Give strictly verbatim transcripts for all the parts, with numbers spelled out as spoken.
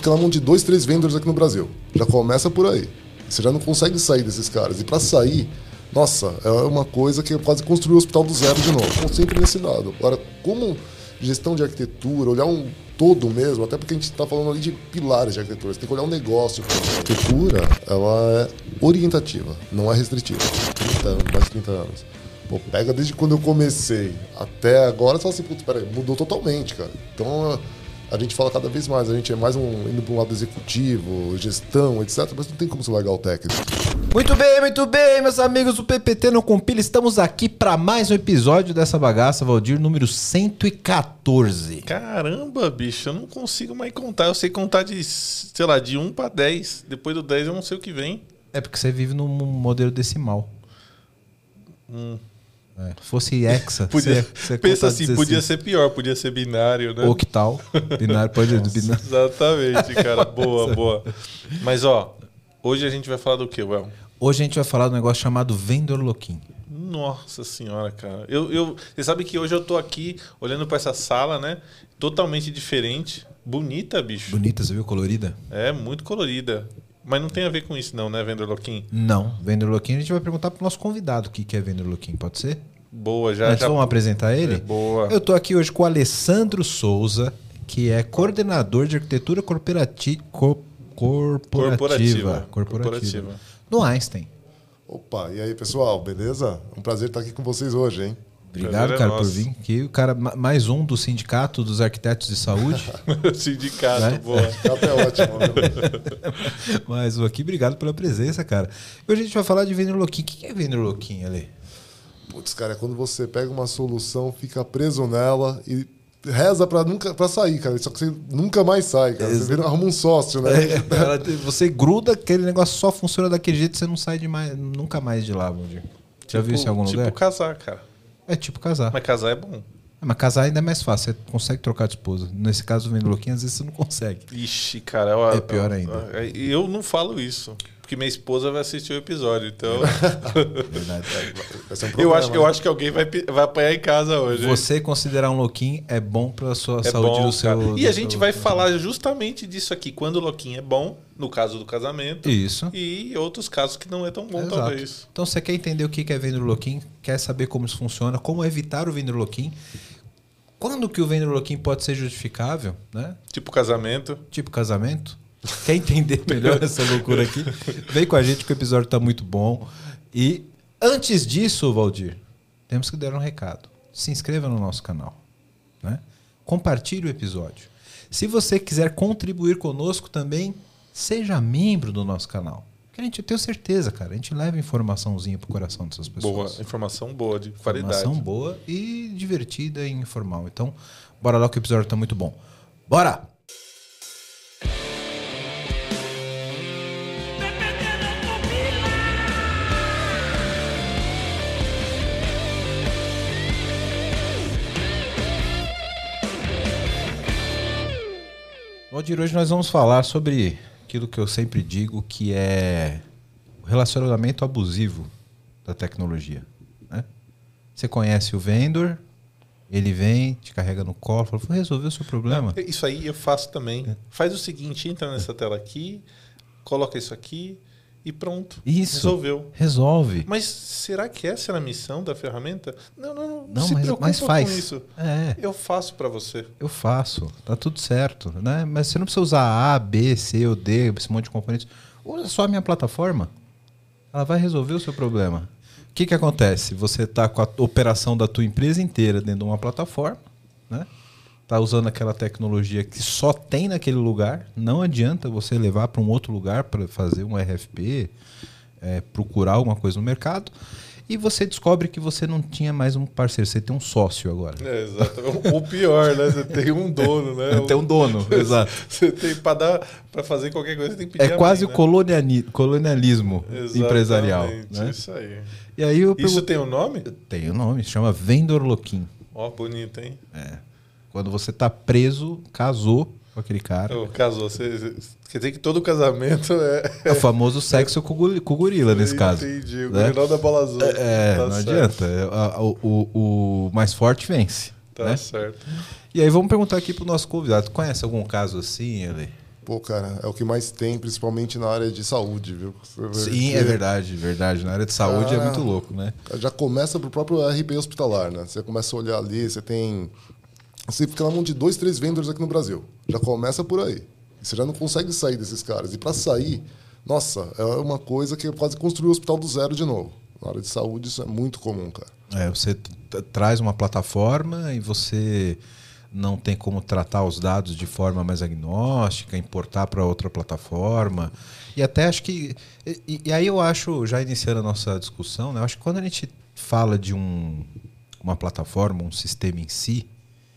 fica na mão de dois, três vendors aqui no Brasil. Já começa por aí. Você já não consegue sair desses caras. E para sair, nossa, é uma coisa que é quase construir o hospital do zero de novo. Como sempre nesse lado. Agora, como gestão de arquitetura, olhar um todo mesmo, até porque a gente está falando ali de pilares de arquitetura. Você tem que olhar um negócio. A arquitetura, ela é orientativa, não é restritiva. trinta anos, mais de trinta anos. Pô, pega desde quando eu comecei até agora, você fala assim, putz, peraí, mudou totalmente, cara. Então, a gente fala cada vez mais, a gente é mais um, indo para um lado executivo, gestão, etcétera, mas não tem como você largar o técnico. Muito bem, muito bem, meus amigos do P P T Não Compila, estamos aqui para mais um episódio dessa bagaça, Valdir, número cento e quatorze. Caramba, bicho, eu não consigo mais contar, eu sei contar de, sei lá, de um para dez, depois do dez eu não sei o que vem. É porque você vive num modelo decimal. Hum. É, fosse hexa, podia, você, você pensa assim, podia ser pior, podia ser binário, né? Octal, binário, pode Nossa, binário. Exatamente, cara, boa, boa. Mas ó, hoje a gente vai falar do quê, Well? Hoje a gente vai falar do negócio chamado Vendor Lock-in. Nossa senhora, cara. Eu, eu, você sabe que hoje eu tô aqui olhando para essa sala, né? Totalmente diferente, bonita, bicho. Bonita, você viu, colorida? É, muito colorida. Mas não tem a ver com isso não, né, Vendor Lock-in? Não, Vendor Lock-in a gente vai perguntar pro nosso convidado o que é Vendor Lock-in, pode ser? Boa, já. Antes já... vamos apresentar ele? É, boa. Eu tô aqui hoje com o Alessandro Souza, que é coordenador de arquitetura corporati... Cor... corporativa, corporativa. corporativa Corporativa. no Einstein. Opa, e aí, pessoal, beleza? É um prazer estar aqui com vocês hoje, hein? Obrigado, é cara, nosso. por vir aqui. O cara, mais um do Sindicato dos Arquitetos de Saúde. Sindicato, Né? O boa. sindicato é ótimo, viu? Mais um aqui, obrigado pela presença, cara. Hoje a gente vai falar de Vendor Lock-in. O que é Vendor Lock-in, Ale? Putz, cara, é quando você pega uma solução, fica preso nela e reza pra, nunca, pra sair, cara. Só que você nunca mais sai, cara. Você vira, arruma um sócio, né? É, você gruda, aquele negócio só funciona daquele jeito, você não sai de mais, nunca mais de lá, Valdir. Já Tipo- viu isso em algum tipo lugar? casar, cara. É tipo casar. Mas casar é bom. É, mas casar ainda é mais fácil, você consegue trocar de esposa. Nesse caso, o Vendor Lock-in, às vezes você não consegue. Ixi, cara. Eu, É pior ainda. E eu não falo isso. Porque minha esposa vai assistir o episódio, então. Verdade. Vai ser um eu, problema, acho, eu né? acho que alguém vai, pe- vai apanhar em casa hoje. hein? Você considerar um Lock-in é bom pra sua É saúde bom, do seu. cara. E do a gente seu- vai falar justamente disso aqui. Quando o Lock-in é bom, no caso do casamento. Isso. E outros casos que não é tão bom, Exato. talvez. Então você quer entender o que é Vendor Lock-in, quer saber como isso funciona, como evitar o Vendor Lock-in, quando que o Vendor Lock-in pode ser justificável, né? Tipo casamento. Tipo casamento. Quer entender melhor essa loucura aqui? Vem com a gente que o episódio tá muito bom. E antes disso, Valdir, temos que dar um recado. Se inscreva no nosso canal, né? Compartilhe o episódio. Se você quiser contribuir conosco também, seja membro do nosso canal. Que a gente, eu tenho certeza, cara, a gente leva informaçãozinha pro coração dessas pessoas. Boa. Informação boa, de qualidade. Informação boa e divertida e informal. Então, bora lá que o episódio tá muito bom. Bora! Valdir, hoje nós vamos falar sobre aquilo que eu sempre digo, que é o relacionamento abusivo da tecnologia, né? Você conhece o vendor, ele vem, te carrega no colo, fala, vou resolver o seu problema. Isso aí eu faço também. Faz o seguinte, entra nessa tela aqui, coloca isso aqui e pronto. Isso. Resolveu. Resolve. Mas será que essa era a missão da ferramenta? Não, não, não, Não, se mas, preocupa mas faz. com isso. É, Eu faço para você. eu faço. Tá tudo certo, né? Mas você não precisa usar A, B, C ou D, esse monte de componentes. Usa só a minha plataforma. Ela vai resolver o seu problema. O que que acontece? Você está com a operação da tua empresa inteira dentro de uma plataforma, né? Tá usando aquela tecnologia que só tem naquele lugar. Não adianta você levar para um outro lugar para fazer um R F P, é, procurar alguma coisa no mercado. E você descobre que você não tinha mais um parceiro, você tem um sócio agora. É, exato. Ou pior, né? Você tem um dono, né? Tem um dono, exato. Você tem para dar, para fazer qualquer coisa, você tem que pedir É a quase mãe, o né? coloniali- colonialismo Exatamente, empresarial. Né? Isso aí. E aí eu Isso pergunto- tem um nome? tem um nome, se chama Vendor Lock-in. Ó, bonito, hein? É. Quando você tá preso, casou com aquele cara. Ô, casou. Você, você- quer dizer que todo casamento é... É o famoso sexo com o guri- com o gorila, nesse caso. Entendi. O né? gorilão da bola azul. É, Tá não certo. adianta. É, a- O, o- o mais forte vence. Tá né? certo. E aí vamos perguntar aqui pro nosso convidado. Conhece algum caso assim, ele? Pô, cara, é o que mais tem, principalmente na área de saúde, viu? Sim, é verdade, verdade. Na área de saúde cara, é muito louco, né? Já começa pro próprio R P hospitalar, né? Você começa a olhar ali, você tem... Você fica na mão de dois, três vendors aqui no Brasil. Já começa por aí. Você já não consegue sair desses caras. E para sair, nossa, é uma coisa que é quase construir o hospital do zero de novo. Na área de saúde isso é muito comum, cara. É, você t- traz uma plataforma e você não tem como tratar os dados de forma mais agnóstica, importar para outra plataforma. E até acho que... E, e aí eu acho, já iniciando a nossa discussão, né, eu acho que quando a gente fala de um, uma plataforma, um sistema em si,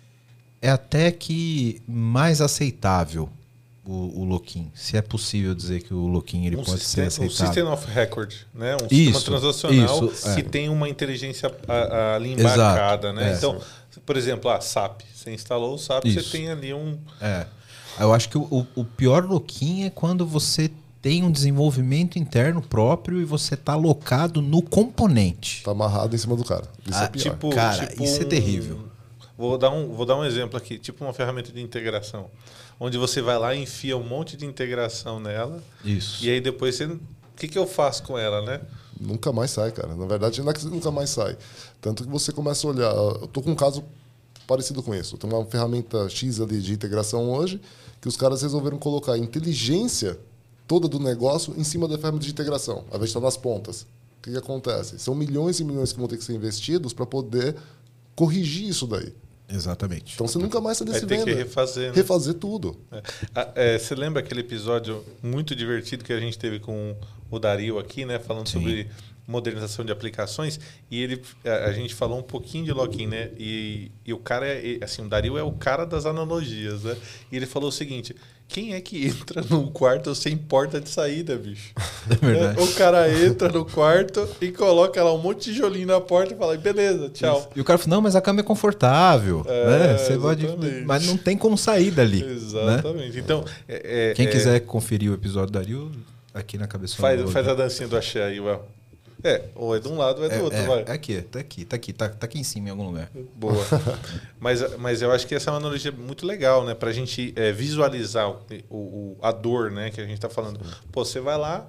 é até que mais aceitável o, o lock-in. Se é possível dizer que o lock-in ele um pode sistema, ser um aceitável. System of Record, né? Um Isso, sistema transacional isso, que é. tem uma inteligência a- ali embarcada. Exato, Né? é. Então, por exemplo, a S A P. Você instalou o S A P, Isso. você tem ali um... É. Eu acho que o, o pior lock-in é quando você tem um desenvolvimento interno próprio e você está alocado no componente. Tá amarrado em cima do cara. Isso Ah, é pior. Tipo, Cara, tipo isso é um- terrível. Vou dar, um, vou dar um exemplo aqui, tipo uma ferramenta de integração, onde você vai lá e enfia um monte de integração nela, Isso. e aí depois você... O que, que eu faço com ela, né? Nunca mais sai, cara. Na verdade, não é que nunca mais sai. Tanto que você começa a olhar... Eu tô com um caso parecido com isso. Tem uma ferramenta X ali de integração hoje, que os caras resolveram colocar a inteligência toda do negócio em cima da ferramenta de integração, ao invés de estar nas pontas. O que, que acontece? São milhões e milhões que vão ter que ser investidos para poder corrigir isso daí. Exatamente. Então você nunca mais sai Vai desse ter que venda. refazer, né? Refazer tudo. É. Ah, é, você lembra aquele episódio muito divertido que a gente teve com o Dario aqui, né? Falando Sim. sobre modernização de aplicações. E ele, a, a gente falou um pouquinho de lock-in, né? E, e o cara é, assim, o Dario é o cara das analogias, né? E ele falou o seguinte: quem é que entra num quarto sem porta de saída, bicho? É verdade. É, o cara entra no quarto e coloca lá um monte de tijolinho na porta e fala, beleza, tchau. E o cara falou, não, mas a cama é confortável. É, né? Você pode, exatamente. mas não tem como sair dali. Né? Exatamente. Então, é, é, Quem é, quiser conferir o episódio da Dario, aqui na cabeça. faz, faz a dancinha do axé aí, Well. É, ou é de um lado ou é do é, outro, é, vai. é aqui, tá aqui, tá aqui, tá, tá aqui em cima em algum lugar. Boa. mas, mas eu acho que essa é uma analogia muito legal, né? Pra gente é, visualizar o, o, a dor, né? Que a gente tá falando. Pô, você vai lá,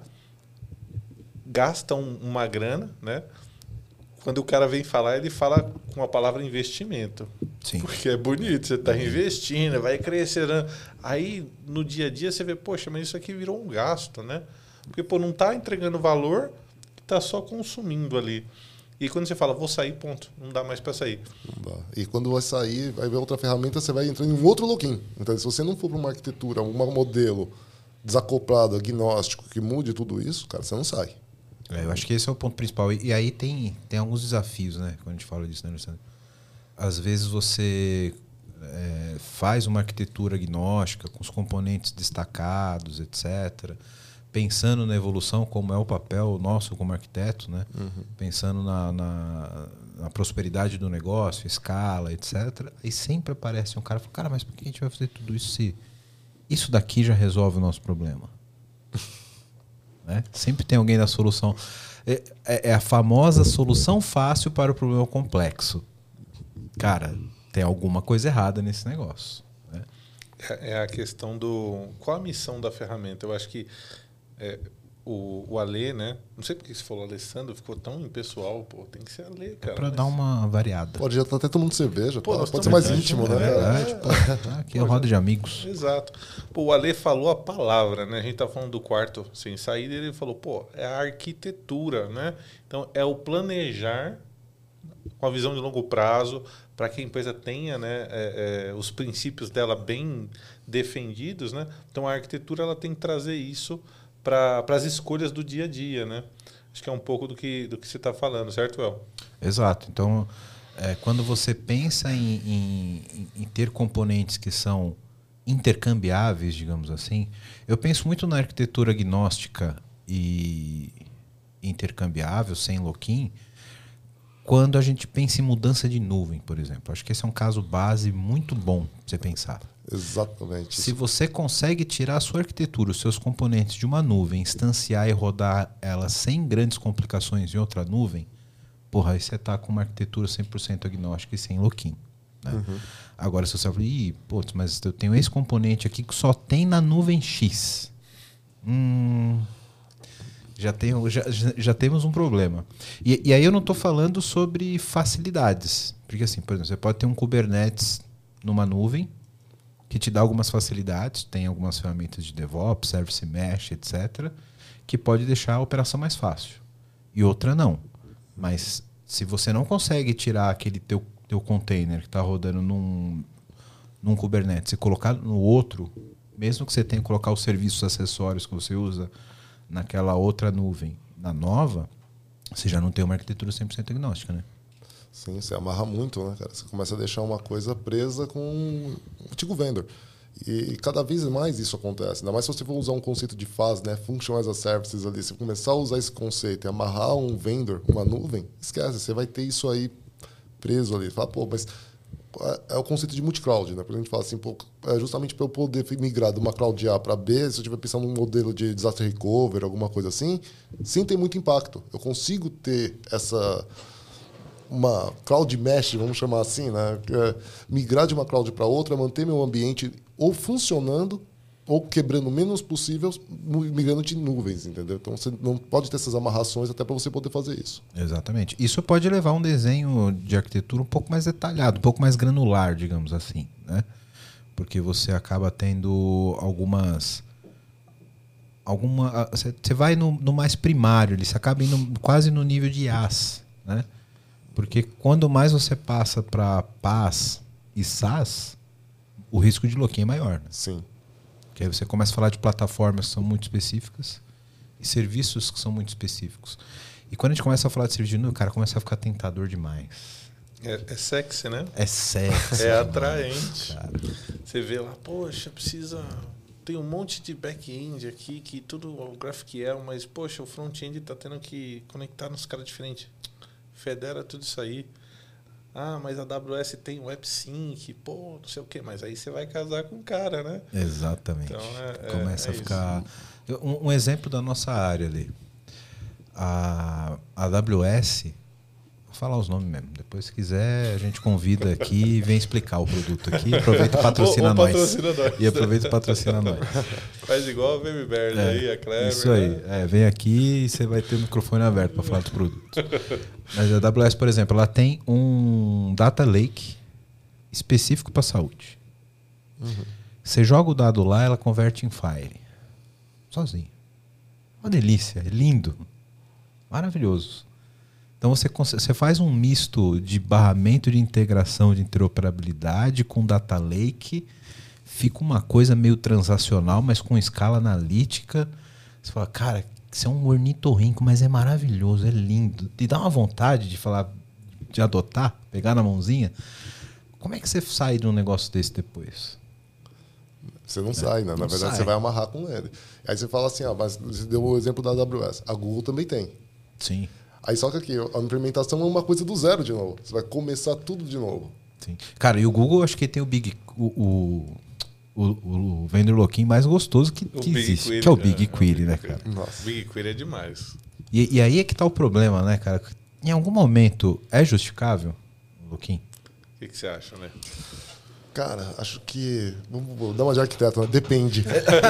gasta um, uma grana, né? Quando o cara vem falar, ele fala com a palavra investimento. Sim. Porque é bonito, você está investindo, vai crescer. Né? Aí, no dia a dia, você vê, poxa, mas isso aqui virou um gasto, né? Porque, pô, não está entregando valor, está só consumindo ali. E quando você fala, vou sair, ponto. Não dá mais para sair. Não dá. E quando vai sair, vai ver outra ferramenta, você vai entrar em um outro lock-in. Então, se você não for para uma arquitetura, um modelo desacoplado, agnóstico, que mude tudo isso, cara, você não sai. É, eu acho que esse é o ponto principal. E, e aí tem, tem alguns desafios, né? Quando a gente fala disso, né, Alessandro? Às vezes você é, faz uma arquitetura agnóstica com os componentes destacados, etcétera. Pensando na evolução, como é o papel nosso como arquiteto, né? Uhum. Pensando na, na, na prosperidade do negócio, escala, etcétera. E sempre aparece um cara e fala, cara, mas por que a gente vai fazer tudo isso se isso daqui já resolve o nosso problema? Né? Sempre tem alguém da solução. É, é, é a famosa solução fácil para o problema complexo. Cara, tem alguma coisa errada nesse negócio. Né? É, é a questão do... Qual a missão da ferramenta? Eu acho que é, o, o Alê, né? Não sei porque você falou Alessandro, ficou tão impessoal. Pô, tem que ser Alê, cara. Para mas... dar uma variada. Pode já estar até tomando cerveja. Pô, tá? Pode estamos ser mais aqui, íntimo, é né? verdade, É. pô. Ah, aqui é roda de amigos. Exato. Pô, o Alê falou a palavra, né? A gente tá falando do quarto sem saída, e ele falou, pô, é a arquitetura, né? Então, é o planejar com a visão de longo prazo, para que a empresa tenha, né, é, é, os princípios dela bem defendidos, né? Então, a arquitetura ela tem que trazer isso para as escolhas do dia a dia, né? Acho que é um pouco do que, do que você está falando, certo, El? Exato. Então, é, quando você pensa em, em, em ter componentes que são intercambiáveis, digamos assim, eu penso muito na arquitetura agnóstica e intercambiável, sem lock-in, quando a gente pensa em mudança de nuvem, por exemplo. Acho que esse é um caso base muito bom para você pensar. Exatamente. Se você consegue tirar a sua arquitetura, os seus componentes de uma nuvem, instanciar e rodar ela sem grandes complicações em outra nuvem, porra, aí você está com uma arquitetura cem por cento agnóstica e sem lock-in. Né? Uhum. Agora, se você fala, ih, putz, mas eu tenho esse componente aqui que só tem na nuvem X. Hum, já, tenho, já, já temos um problema. E, e aí eu não estou falando sobre facilidades. Porque, assim, por exemplo, você pode ter um Kubernetes numa nuvem que te dá algumas facilidades, tem algumas ferramentas de DevOps, Service Mesh, etcétera, que pode deixar a operação mais fácil. E outra não. Mas se você não consegue tirar aquele teu, teu container que está rodando num, num Kubernetes e colocar no outro, mesmo que você tenha que colocar os serviços acessórios que você usa naquela outra nuvem, na nova, você já não tem uma arquitetura cem por cento agnóstica, né? Sim, você amarra muito, né, cara? Você começa a deixar uma coisa presa com um antigo vendor. E cada vez mais isso acontece. Ainda mais se você for usar um conceito de F A S, né? Function as a Services ali. Se começar a usar esse conceito e amarrar um vendor, uma nuvem, esquece, você vai ter isso aí preso ali. Fala, pô, mas é o conceito de multi-cloud, né? Porque a gente fala assim, pô, é justamente para eu poder migrar de uma cloud A para B, se eu estiver pensando num modelo de disaster recovery, alguma coisa assim, sem ter muito impacto. Eu consigo ter essa... uma cloud mesh, vamos chamar assim, né? É, migrar de uma cloud para outra, manter meu ambiente ou funcionando ou quebrando o menos possível, migrando de nuvens, entendeu? Então você não pode ter essas amarrações até para você poder fazer isso. Exatamente. Isso pode levar a um desenho de arquitetura um pouco mais detalhado, um pouco mais granular, digamos assim, né? Porque você acaba tendo algumas... alguma você vai no, no mais primário, você acaba indo quase no nível de I A S, né? Porque quando mais você passa para P A S e SaaS, o risco de lock-in é maior. Né? Sim. Porque aí você começa a falar de plataformas que são muito específicas e serviços que são muito específicos. E quando a gente começa a falar de serviço de nuvem, o cara começa a ficar tentador demais. É, é sexy, né? É sexy. É atraente. Demais, você vê lá, poxa, precisa... Tem um monte de back-end aqui, que tudo o GraphQL, mas, poxa, o front-end está tendo que conectar nos caras diferentes. Federa tudo isso aí. Ah, mas a A W S tem o AppSync, pô, não sei o quê. Mas aí você vai casar com o cara, né? Exatamente. Então, é, Começa é, é a ficar... Um, um exemplo da nossa área ali. A, a AWS... Vou falar os nomes mesmo. Depois, se quiser, a gente convida aqui e vem explicar o produto aqui. Aproveita e patrocina, ou, ou nós. patrocina nós. E aproveita e patrocina nós. Faz igual a Baby Bear é, aí, a Clever. Isso aí. Né? É, vem aqui e você vai ter o microfone aberto para falar do produto. Mas a A W S, por exemplo, ela tem um Data Lake específico para saúde. Uhum. Você joga o dado lá, ela converte em Fire. Sozinho. Uma delícia. É lindo. Maravilhoso. Então você, você faz um misto de barramento de integração, de interoperabilidade com data lake, fica uma coisa meio transacional, mas com escala analítica. Você fala, cara, isso é um ornitorrinco, mas é maravilhoso, é lindo. E dá uma vontade de falar, de adotar, pegar na mãozinha. Como é que você sai de um negócio desse depois? Você não é, sai, né? Na verdade, sai. Você vai amarrar com ele. Aí você fala assim, ah, mas você deu o exemplo da A W S. A Google também tem. Sim. Aí só que aqui, a implementação é uma coisa do zero de novo. Você vai começar tudo de novo. Sim. Cara, e o Google acho que tem o Big o, o, o, o vendor lock-in mais gostoso que, que existe, Query, que é o Big né? Query, né, cara? Nossa. Big Query é demais. E, e aí é que tá o problema, né, cara? Em algum momento é justificável o lock-in? O que, que você acha, né? Cara, acho que... Vamos dar uma de arquiteto, né? Depende.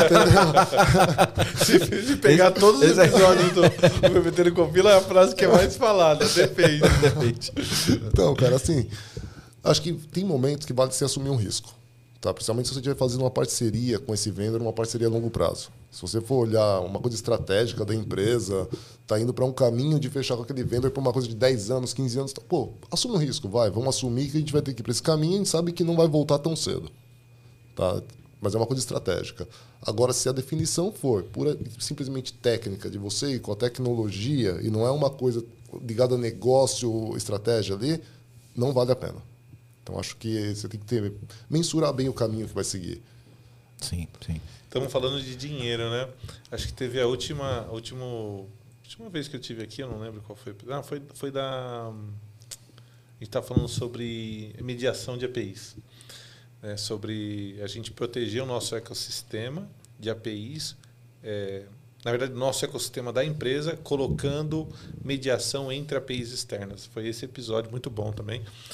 se, se pegar esse, todos os episódios do, do B B T no Compila, é a frase que é mais falada. Depende. Depende. Então, cara, assim... Acho que tem momentos que vale se assumir um risco. Tá? Principalmente se você estiver fazendo uma parceria com esse vendor, uma parceria a longo prazo. Se você for olhar uma coisa estratégica da empresa, tá indo para um caminho de fechar com aquele vendor para uma coisa de dez anos, quinze anos, tá, pô, assume um risco, vai. Vamos assumir que a gente vai ter que ir para esse caminho e a gente sabe que não vai voltar tão cedo. Tá? Mas é uma coisa estratégica. Agora, se a definição for pura, simplesmente técnica, de você ir com a tecnologia, e não é uma coisa ligada a negócio, estratégia ali, não vale a pena. Então, acho que você tem que ter, mensurar bem o caminho que vai seguir. Sim, sim. Estamos falando de dinheiro, né? Acho que teve a última, a última, a última vez que eu tive aqui, eu não lembro qual foi. Ah, foi, foi da... A gente está falando sobre mediação de A P Is. Né? Sobre a gente proteger o nosso ecossistema de A P Is. É, na verdade, nosso ecossistema da empresa, colocando mediação entre A P Is externas. Foi esse episódio muito bom também.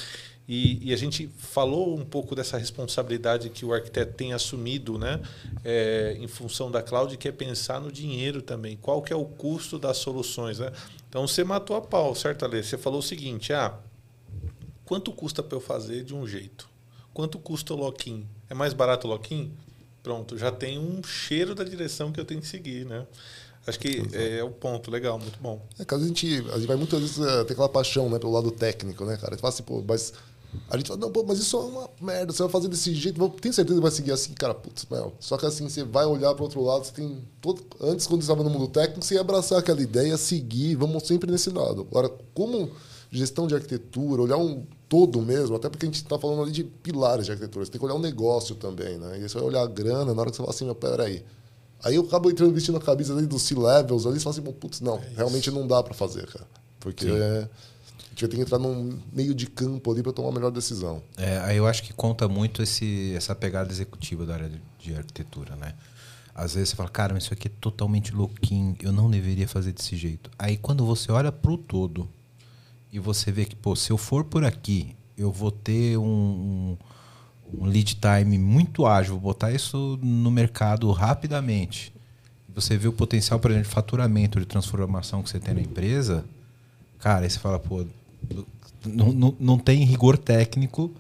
E, e a gente falou um pouco dessa responsabilidade que o arquiteto tem assumido, né, é, em função da cloud, que é pensar no dinheiro também. Qual que é o custo das soluções, né? Então, você matou a pau, certo, Ale? Você falou o seguinte, ah, quanto custa para eu fazer de um jeito? Quanto custa o lock-in? É mais barato o lock-in? Pronto, já tem um cheiro da direção que eu tenho que seguir, né? Acho que é, é o ponto, legal, muito bom. É que a gente, a gente vai muitas vezes é, ter aquela paixão, né, pelo lado técnico, né, cara? A gente fala assim, pô, mas a gente fala, não, pô, mas isso é uma merda, você vai fazer desse jeito, tem certeza que vai seguir assim, cara, putz, meu. Só que assim, você vai olhar para o outro lado, você tem todo, antes, quando você estava no mundo técnico, você ia abraçar aquela ideia, seguir, vamos sempre nesse lado. Agora, como gestão de arquitetura, olhar um todo mesmo, até porque a gente está falando ali de pilares de arquitetura, você tem que olhar o negócio também, né? E você vai olhar a grana, na hora que você fala assim, meu, peraí. Aí eu acabo entrando vestindo a cabeça ali dos C-levels ali e falo assim, putz, não, é realmente não dá para fazer, cara. Porque é, a gente vai ter que entrar num meio de campo ali para tomar a melhor decisão. É, aí eu acho que conta muito esse, essa pegada executiva da área de, de arquitetura, né? Às vezes você fala, cara, mas isso aqui é totalmente louquinho, eu não deveria fazer desse jeito. Aí quando você olha pro todo e você vê que, pô, se eu for por aqui, eu vou ter um... um um lead time muito ágil, vou botar isso no mercado rapidamente. Você vê o potencial, por exemplo, de faturamento, de transformação que você tem na empresa, cara, aí você fala, pô, não, não, não tem rigor técnico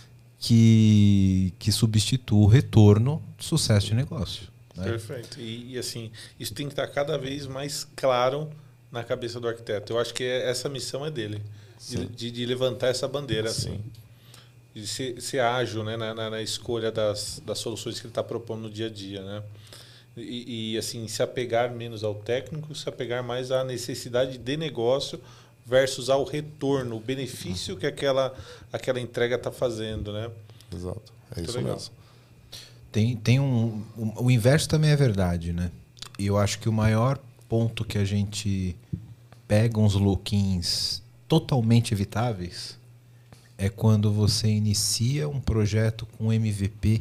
que, que substitua o retorno do sucesso de negócio. Né? Perfeito. E, e assim, isso tem que estar cada vez mais claro na cabeça do arquiteto. Eu acho que essa missão é dele, de, de, de levantar essa bandeira, Sim. assim. De ser, ser ágil, né, na, na, na escolha das, das soluções que ele está propondo no dia a dia, né? E, e assim, se apegar menos ao técnico, se apegar mais à necessidade de negócio versus ao retorno, o benefício que aquela, aquela entrega está fazendo, né? Exato, é Muito isso legal. mesmo. Tem, tem um, um, o inverso também é verdade, né? E eu acho que o maior ponto que a gente pega uns look-ins totalmente evitáveis é quando você inicia um projeto com M V P.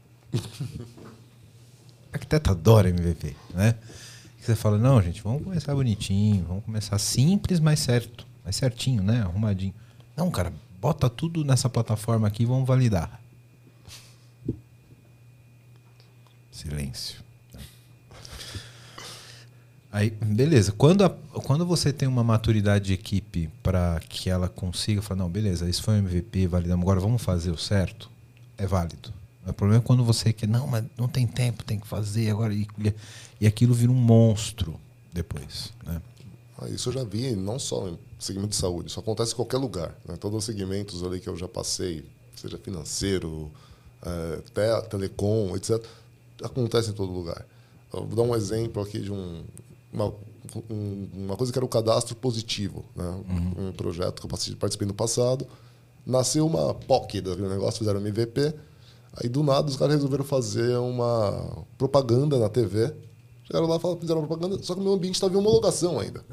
Arquiteto adora M V P, né? E você fala, não, gente, vamos começar bonitinho, vamos começar simples, mas certo, mais certinho, né? Arrumadinho. Não, cara, bota tudo nessa plataforma aqui e vamos validar. Silêncio. Aí, beleza. Quando, a, quando você tem uma maturidade de equipe para que ela consiga falar, não, beleza, isso foi um M V P, validamos, agora vamos fazer o certo, é válido. O problema é quando você quer, não, mas não tem tempo, tem que fazer agora. E, e aquilo vira um monstro depois. Né? Ah, isso eu já vi, não só em segmento de saúde, isso acontece em qualquer lugar. Né? Todos os segmentos ali que eu já passei, seja financeiro, é, te, telecom, etcétera, acontece em todo lugar. Eu vou dar um exemplo aqui de um... Uma, uma coisa que era o cadastro positivo, né? Uhum. Um projeto que eu participei no passado. Nasceu uma P O C daquele negócio, fizeram um M V P. Aí, do nada, os caras resolveram fazer uma propaganda na T V. Chegaram lá e fizeram uma propaganda, só que o meu ambiente estava em homologação ainda.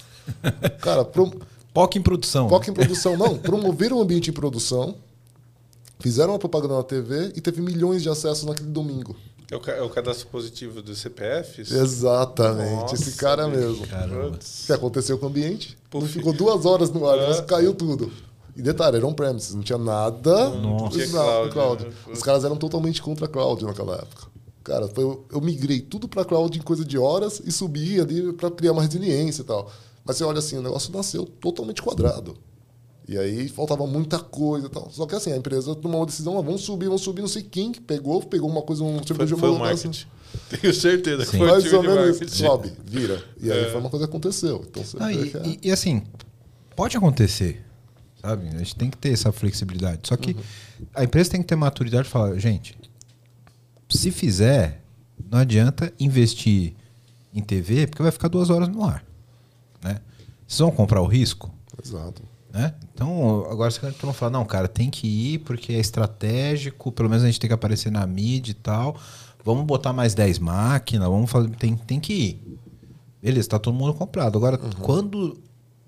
Cara, prom... P O C em produção. P O C em produção, não. Promoveram o ambiente em produção, fizeram uma propaganda na T V e teve milhões de acessos naquele domingo. É o, é o cadastro positivo dos C P Fs? Exatamente, Nossa, esse cara mesmo. Caramba. O que aconteceu com o ambiente? Não ficou duas horas no ar, mas caiu tudo. E detalhe, era on-premises, não tinha nada. Nossa. Não, cloud, cloud. Né? Os caras eram totalmente contra a cloud naquela época. Cara, foi, eu migrei tudo para cloud em coisa de horas e subi ali para criar uma resiliência e tal. Mas você olha assim, o negócio nasceu totalmente quadrado. E aí faltava muita coisa e tal. Só que assim, a empresa tomou uma decisão, ah, vamos subir, vamos subir, não sei quem que pegou, pegou uma coisa, um tipo de foi o marketing. Tenho certeza que Sim. foi o mais time ou de menos marketing. sobe, vira. E aí É. foi uma coisa que aconteceu. Então, você Ah, vê e, que é... e, e assim, pode acontecer, sabe? A gente tem que ter essa flexibilidade. Só que uhum. a empresa tem que ter maturidade e falar, gente, se fizer, não adianta investir em T V, porque vai ficar duas horas no ar. Né? Vocês vão comprar o risco? Exato. Né? Então, agora você não fala, não, cara, tem que ir porque é estratégico, pelo menos a gente tem que aparecer na mídia e tal. Vamos botar mais dez máquinas, vamos fazer, tem, tem que ir. Beleza, tá todo mundo comprado. Agora, uhum. quando...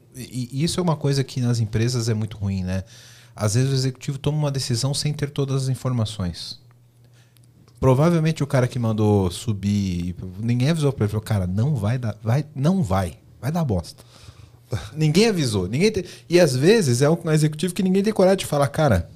E isso é uma coisa que nas empresas é muito ruim, né? Às vezes o executivo toma uma decisão sem ter todas as informações. Provavelmente o cara que mandou subir, ninguém avisou para ele, falou, cara, não vai dar, vai, não vai, vai dar bosta. Ninguém avisou. Ninguém tem... E às vezes é um executivo que ninguém tem coragem de falar, cara,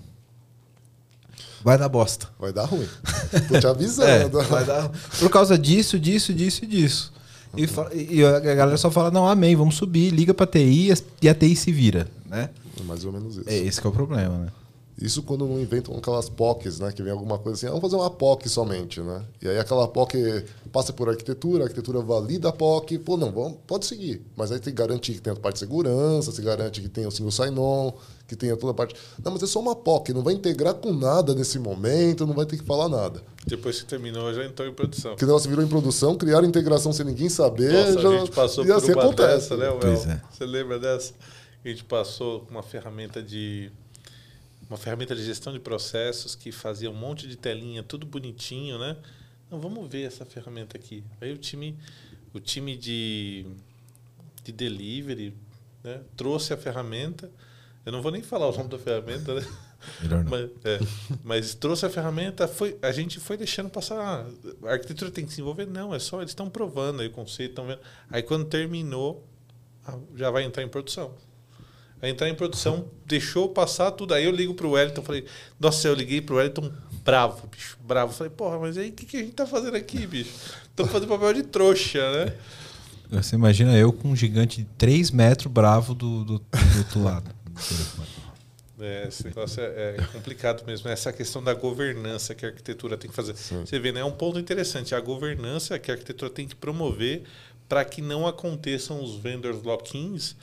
vai dar bosta. Vai dar ruim. Tô te avisando. É, vai dar... Por causa disso, disso, disso e disso. E, fala... e a galera só fala, não, amém, vamos subir, liga pra T I e a T I se vira, né? É mais ou menos isso. É esse que é o problema, né? Isso quando não inventam aquelas P O Cs, né? Que vem alguma coisa assim, ah, vamos fazer uma P O C somente, né? E aí aquela P O C passa por arquitetura, a arquitetura valida a P O C, pô, não, vamos, pode seguir. Mas aí tem que garantir que tem a parte de segurança, se garante que tem o single sign-on, que tenha toda a parte... Não, mas é só uma P O C, não vai integrar com nada nesse momento, não vai ter que falar nada. Depois que terminou, já entrou em produção. Que negócio virou em produção, criaram integração sem ninguém saber. Nossa, já... a gente passou e por assim uma acontece, dessa, né, Well? Pois é. Você lembra dessa? A gente passou com uma ferramenta de... Uma ferramenta de gestão de processos que fazia um monte de telinha, tudo bonitinho, né? Não, vamos ver essa ferramenta aqui. Aí o time, o time de, de delivery, né, trouxe a ferramenta. Eu não vou nem falar o nome da ferramenta, né? Melhor não. Mas, é, mas trouxe a ferramenta, foi, a gente foi deixando passar. Ah, a arquitetura tem que se envolver? Não, é só, eles estão provando aí o conceito, estão vendo. Aí quando terminou, já vai entrar em produção. Vai entrar em produção, deixou passar tudo. Aí eu ligo pro Wellington, falei, nossa, eu liguei pro Wellington bravo, bicho, bravo. Falei, porra, mas aí o que, que a gente tá fazendo aqui, bicho? Estamos fazendo papel de trouxa, né? Você imagina eu com um gigante de três metros bravo do, do, do outro lado. É, esse negócio é, é complicado mesmo. Essa questão da governança que a arquitetura tem que fazer. Sim. Você vê, né? É um ponto interessante. A governança que a arquitetura tem que promover para que não aconteçam os vendors lock-ins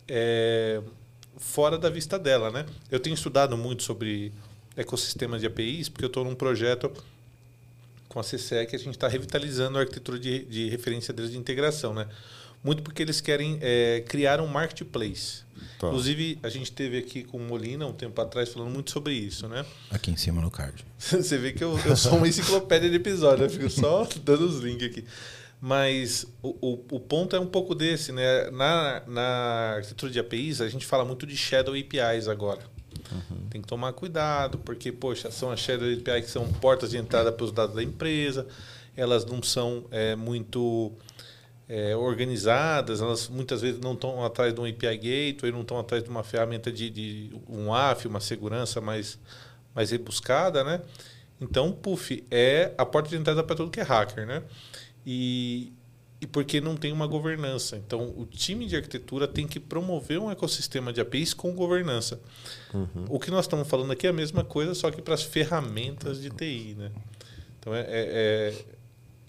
é, fora da vista dela, né? Eu tenho estudado muito sobre ecossistemas de A P Is, porque eu estou num projeto com a C C E que a gente está revitalizando a arquitetura de, de referência deles de integração, né? Muito porque eles querem é, criar um marketplace. Tá. Inclusive, a gente teve aqui com o Molina um tempo atrás falando muito sobre isso, né? Aqui em cima no card. Você vê que eu, eu sou uma enciclopédia de episódio, eu fico só dando os links aqui. Mas o, o, o ponto é um pouco desse, né? Na, na arquitetura de A P Is, a gente fala muito de Shadow A P Is agora. Uhum. Tem que tomar cuidado, porque, poxa, são as Shadow A P Is que são portas de entrada para os dados da empresa, elas não são é, muito é, organizadas, elas muitas vezes não estão atrás de um A P I Gateway, não estão atrás de uma ferramenta de, de um A F, uma segurança mais, mais rebuscada, né? Então, Puff é a porta de entrada para tudo que é hacker, né? E, e porque não tem uma governança. Então, o time de arquitetura tem que promover um ecossistema de A P Is com governança. Uhum. O que nós estamos falando aqui é a mesma coisa, só que para as ferramentas de T I, né? Então, é, é, é...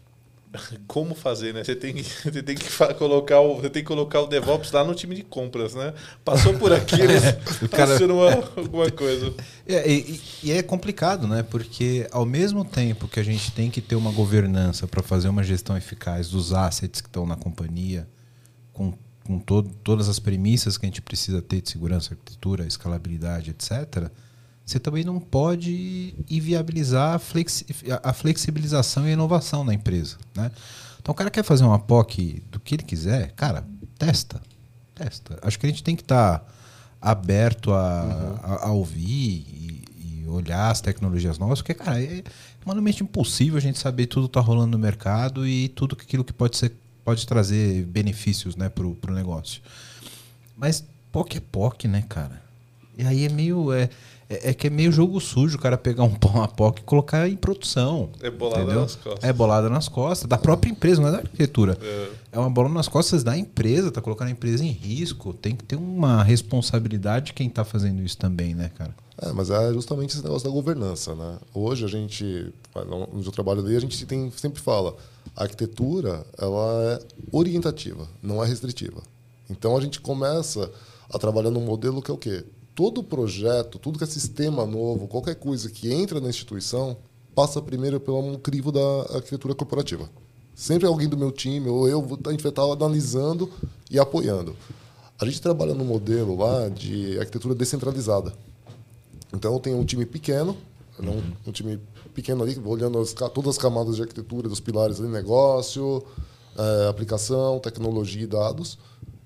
como fazer, né? Você tem que, você tem que colocar o, você tem que colocar o DevOps lá no time de compras, né? Passou por aqui, eles cara... passando uma, alguma coisa. É, e, e é complicado, né? Porque ao mesmo tempo que a gente tem que ter uma governança para fazer uma gestão eficaz dos assets que estão na companhia, com, com todo, todas as premissas que a gente precisa ter de segurança, arquitetura, escalabilidade, etcétera, você também não pode inviabilizar a, flexi a flexibilização e a inovação na empresa, né? Então o cara quer fazer uma P O C do que ele quiser, cara, testa. Testa. Acho que a gente tem que estar tá aberto a, uhum. a, a ouvir e, e olhar as tecnologias novas, porque, cara, é humanamente impossível a gente saber tudo que está rolando no mercado e tudo aquilo que pode, ser, pode trazer benefícios, né, para o negócio. Mas P O C é P O C, né, cara? E aí é meio... É, É, é que é meio jogo sujo o cara pegar um uma P O C e colocar em produção. É bolada entendeu? nas costas. É bolada nas costas. Da própria empresa, não é da arquitetura. É, é uma bola nas costas da empresa, tá colocando a empresa em risco. Tem que ter uma responsabilidade de quem tá fazendo isso também, né, cara? É, mas é justamente esse negócio da governança, né? Hoje a gente, onde eu trabalho ali, a gente tem, sempre fala, a arquitetura ela é orientativa, não é restritiva. Então a gente começa a trabalhar num modelo que é o quê? Todo projeto, tudo que é sistema novo, qualquer coisa que entra na instituição, passa primeiro pelo crivo da arquitetura corporativa. Sempre alguém do meu time, ou eu, a gente vai estar analisando e apoiando. A gente trabalha num modelo lá de arquitetura descentralizada. Então, eu tenho um time pequeno, uhum. um, um time pequeno ali, olhando as, todas as camadas de arquitetura, dos pilares ali, negócio, é, aplicação, tecnologia e dados.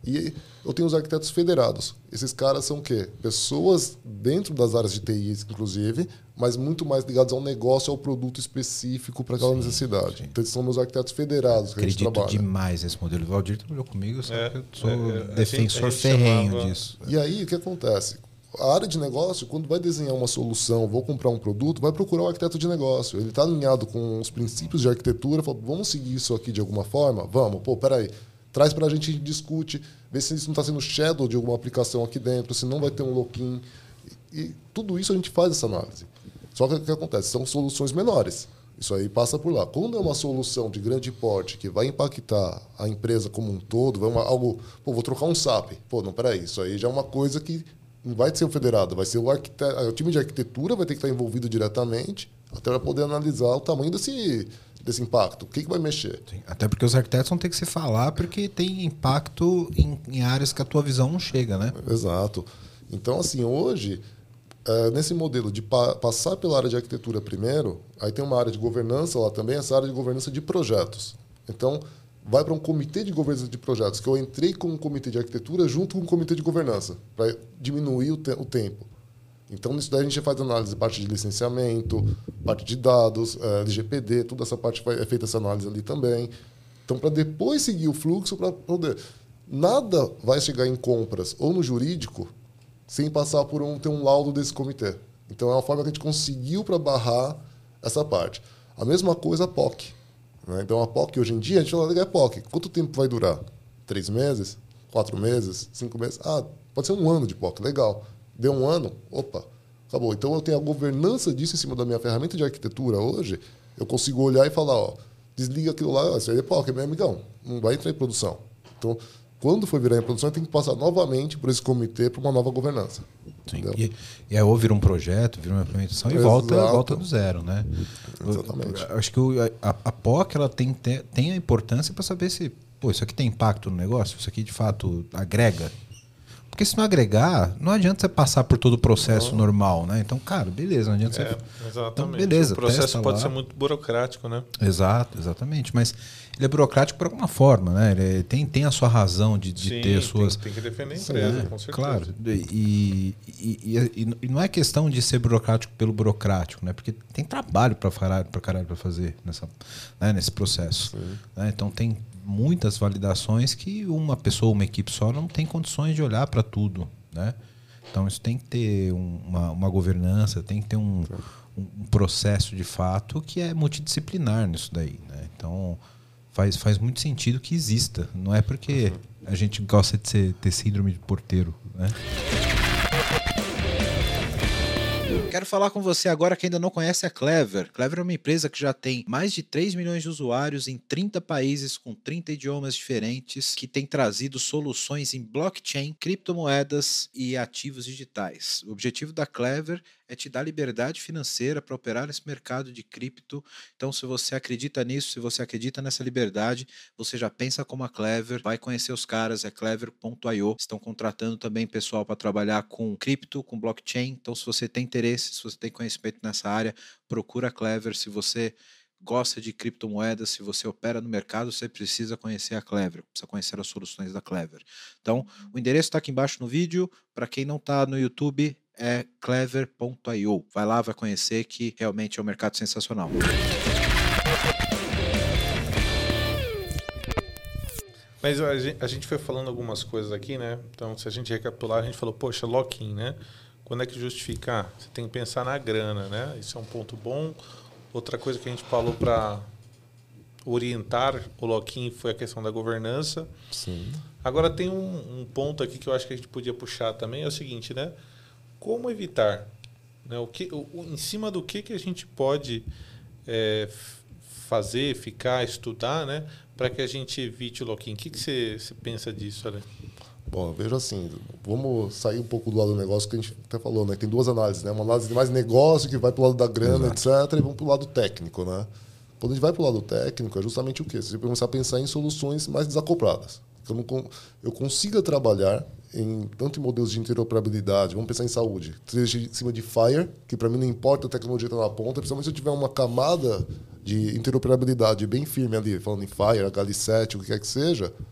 E eu tenho os arquitetos federados. Esses caras são o quê? Pessoas dentro das áreas de T I, inclusive, mas muito mais ligados ao negócio, ao produto específico para aquela sim, necessidade. Sim. Então, esses são meus arquitetos federados que Acredito a gente trabalha. demais nesse modelo. O Valdir trabalhou comigo, sabe é, que eu sou é, é, defensor gente, ferrenho chamava... disso. E aí, o que acontece? A área de negócio, quando vai desenhar uma solução, vou comprar um produto, vai procurar um arquiteto de negócio. Ele está alinhado com os princípios de arquitetura, fala, vamos seguir isso aqui de alguma forma? Vamos. Pô, peraí. Traz para a gente, discute, vê se isso não está sendo shadow de alguma aplicação aqui dentro, se não vai ter um lock-in. E, e tudo isso a gente faz essa análise. Só que o que acontece? São soluções menores. Isso aí passa por lá. Quando é uma solução de grande porte que vai impactar a empresa como um todo, vai uma, algo... Pô, vou trocar um S A P. Pô, não, peraí. Isso aí já é uma coisa que não vai ser o federado, vai ser o arquiteto. O time de arquitetura vai ter que estar envolvido diretamente até para poder analisar o tamanho desse... desse impacto, o que, que vai mexer? Sim, até porque os arquitetos vão ter que se falar porque tem impacto em, em áreas que a tua visão não chega, né? Exato. Então, assim, hoje, é, nesse modelo de pa passar pela área de arquitetura primeiro, aí tem uma área de governança lá também, essa área de governança de projetos. Então, vai para um comitê de governança de projetos, que eu entrei com um comitê de arquitetura junto com um comitê de governança, para diminuir o, te o tempo. Então, nisso daí a gente faz análise, parte de licenciamento, parte de dados, é, L G P D, toda essa parte vai, é feita essa análise ali também. Então, para depois seguir o fluxo, para poder... Nada vai chegar em compras ou no jurídico sem passar por um, ter um laudo desse comitê. Então, é uma forma que a gente conseguiu para barrar essa parte. A mesma coisa a P O C. Né? Então, a P O C, hoje em dia, a gente fala, é P O C. Quanto tempo vai durar? Três meses? Quatro meses? Cinco meses? Ah, pode ser um ano de P O C. Legal. Deu um ano, opa, acabou. Então eu tenho a governança disso em cima da minha ferramenta de arquitetura hoje. Eu consigo olhar e falar, ó, desliga aquilo lá, isso aí é P O C, meu amigão, não vai entrar em produção. Então, quando for virar em produção, tem que passar novamente por esse comitê para uma nova governança. Sim. E, e aí ou vira um projeto, vira uma implementação e volta, volta do zero, né? Exatamente. Eu, eu acho que o, a, a P O C ela tem, tem a importância para saber se pô, isso aqui tem impacto no negócio, isso aqui de fato agrega. Porque se não agregar, não adianta você passar por todo o processo não. normal, né? Então, cara, beleza, não adianta é, você... Exatamente. Então, beleza, o processo pode lá. ser muito burocrático, né? Exato, exatamente. Mas ele é burocrático por alguma forma, né? Ele tem, tem a sua razão de, de Sim, ter as suas... Tem, tem que defender a empresa, é, com certeza. Claro. E, e, e, e não é questão de ser burocrático pelo burocrático, né? Porque tem trabalho para caralho, pra caralho para fazer nessa, né? nesse processo. Né? Então tem muitas validações que uma pessoa, uma equipe só não tem condições de olhar para tudo. Né? Então isso tem que ter um, uma, uma governança, tem que ter um, um processo de fato que é multidisciplinar nisso daí. Né? Então faz, faz muito sentido que exista. Não é porque a gente gosta de ser, ter síndrome de porteiro. Né? Quero falar com você agora que ainda não conhece a Clever. Clever é uma empresa que já tem mais de três milhões de usuários em trinta países com trinta idiomas diferentes, que tem trazido soluções em blockchain, criptomoedas e ativos digitais. O objetivo da Clever é te dar liberdade financeira para operar nesse mercado de cripto. Então, se você acredita nisso, se você acredita nessa liberdade, você já pensa como a Clever, vai conhecer os caras, é clever ponto i o. Estão contratando também pessoal para trabalhar com cripto, com blockchain. Então, se você tem interesse, se você tem conhecimento nessa área, procura a Clever. Se você gosta de criptomoedas, se você opera no mercado, você precisa conhecer a Clever, precisa conhecer as soluções da Clever. Então, o endereço está aqui embaixo no vídeo. Para quem não está no YouTube, é clever ponto i o. Vai lá, vai conhecer, que realmente é um mercado sensacional. Mas a gente, a gente foi falando algumas coisas aqui, né? Então, se a gente recapitular, a gente falou, poxa, lock-in, né? Quando é que justificar? Você tem que pensar na grana, né? Isso é um ponto bom. Outra coisa que a gente falou para orientar o lock-in foi a questão da governança. Sim. Agora tem um, um ponto aqui que eu acho que a gente podia puxar também, é o seguinte, né? Como evitar? Né? O que, o, em cima do que, que a gente pode é, fazer, ficar, estudar, né? Para que a gente evite o lock-in. O que, que você, você pensa disso, Ale? Bom, eu vejo assim, vamos sair um pouco do lado do negócio que a gente até falou, né? Tem duas análises, né? Uma análise mais negócio, que vai para o lado da grana, Exato. etcétera, e vamos para o lado técnico, né? Quando a gente vai para o lado técnico, é justamente o quê? Você começar a pensar em soluções mais desacopladas. Eu, não, eu consiga trabalhar em, tanto em modelos de interoperabilidade, vamos pensar em saúde, seja em cima de Fire, que para mim não importa a tecnologia que está na ponta, principalmente se eu tiver uma camada de interoperabilidade bem firme ali, falando em Fire, H L sete, o que quer que seja,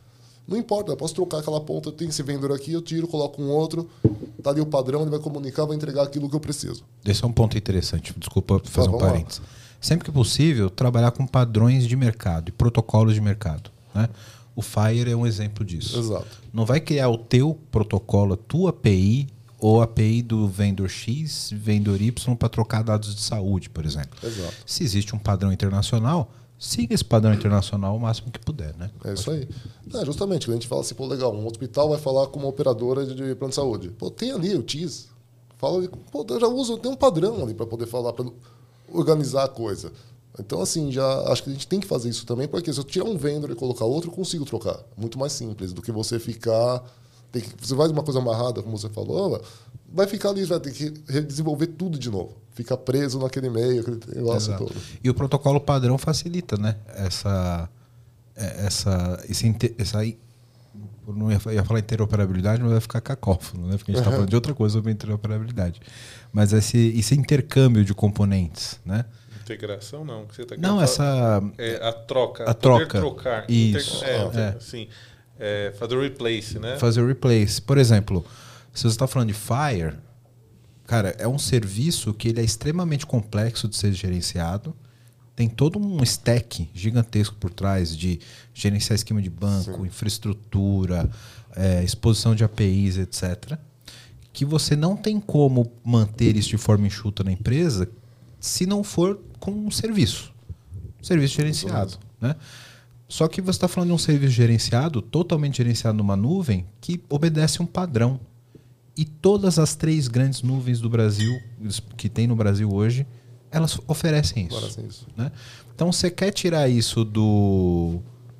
Não importa, eu posso trocar aquela ponta, tem esse vendedor aqui, eu tiro, coloco um outro, tá ali o padrão, ele vai comunicar, vai entregar aquilo que eu preciso. Esse é um ponto interessante, desculpa fazer Ah, um vamos lá. parênteses. Sempre que possível, trabalhar com padrões de mercado e protocolos de mercado, né? O Fire é um exemplo disso. Exato. Não vai criar o teu protocolo, a tua A P I ou a API do vendedor X, vendedor Y para trocar dados de saúde, por exemplo. Exato. Se existe um padrão internacional, siga esse padrão internacional o máximo que puder, né? É isso aí. É, justamente, quando a gente fala assim, pô, legal, um hospital vai falar com uma operadora de, de plano de saúde. Pô, tem ali o T I S. Fala ali, pô, eu já uso, tem um padrão ali para poder falar, para organizar a coisa. Então, assim, já acho que a gente tem que fazer isso também, porque se eu tirar um vendedor e colocar outro, eu consigo trocar. Muito mais simples do que você ficar... Tem que, você vai de uma coisa amarrada, como você falou, vai ficar ali, vai ter que redesenvolver tudo de novo. Fica preso naquele meio, aquele negócio Exato. todo. E o protocolo padrão facilita, né? Essa... essa, esse, inte- essa eu não ia, ia falar interoperabilidade, mas vai ficar cacófono, né? Porque a gente está Uhum. falando de outra coisa sobre interoperabilidade. Mas esse, esse intercâmbio de componentes, né? Integração não. Que você tá Não, querendo falar. essa... É a troca. A poder troca. trocar. Isso. Inter- é, É. Assim, é, fazer o replace, né? fazer o replace. Por exemplo, se você está falando de Fire, cara, é um serviço que ele é extremamente complexo de ser gerenciado. Tem todo um stack gigantesco por trás de gerenciar esquema de banco, Sim. infraestrutura, é, exposição de A P Is, etcétera. Que você não tem como manter isso de forma enxuta na empresa se não for com um serviço. Serviço gerenciado. Né? Só que você está falando de um serviço gerenciado, totalmente gerenciado numa nuvem, que obedece um padrão. E todas as três grandes nuvens do Brasil, que tem no Brasil hoje, elas oferecem isso. Parece isso. Né? Então, você quer tirar isso do,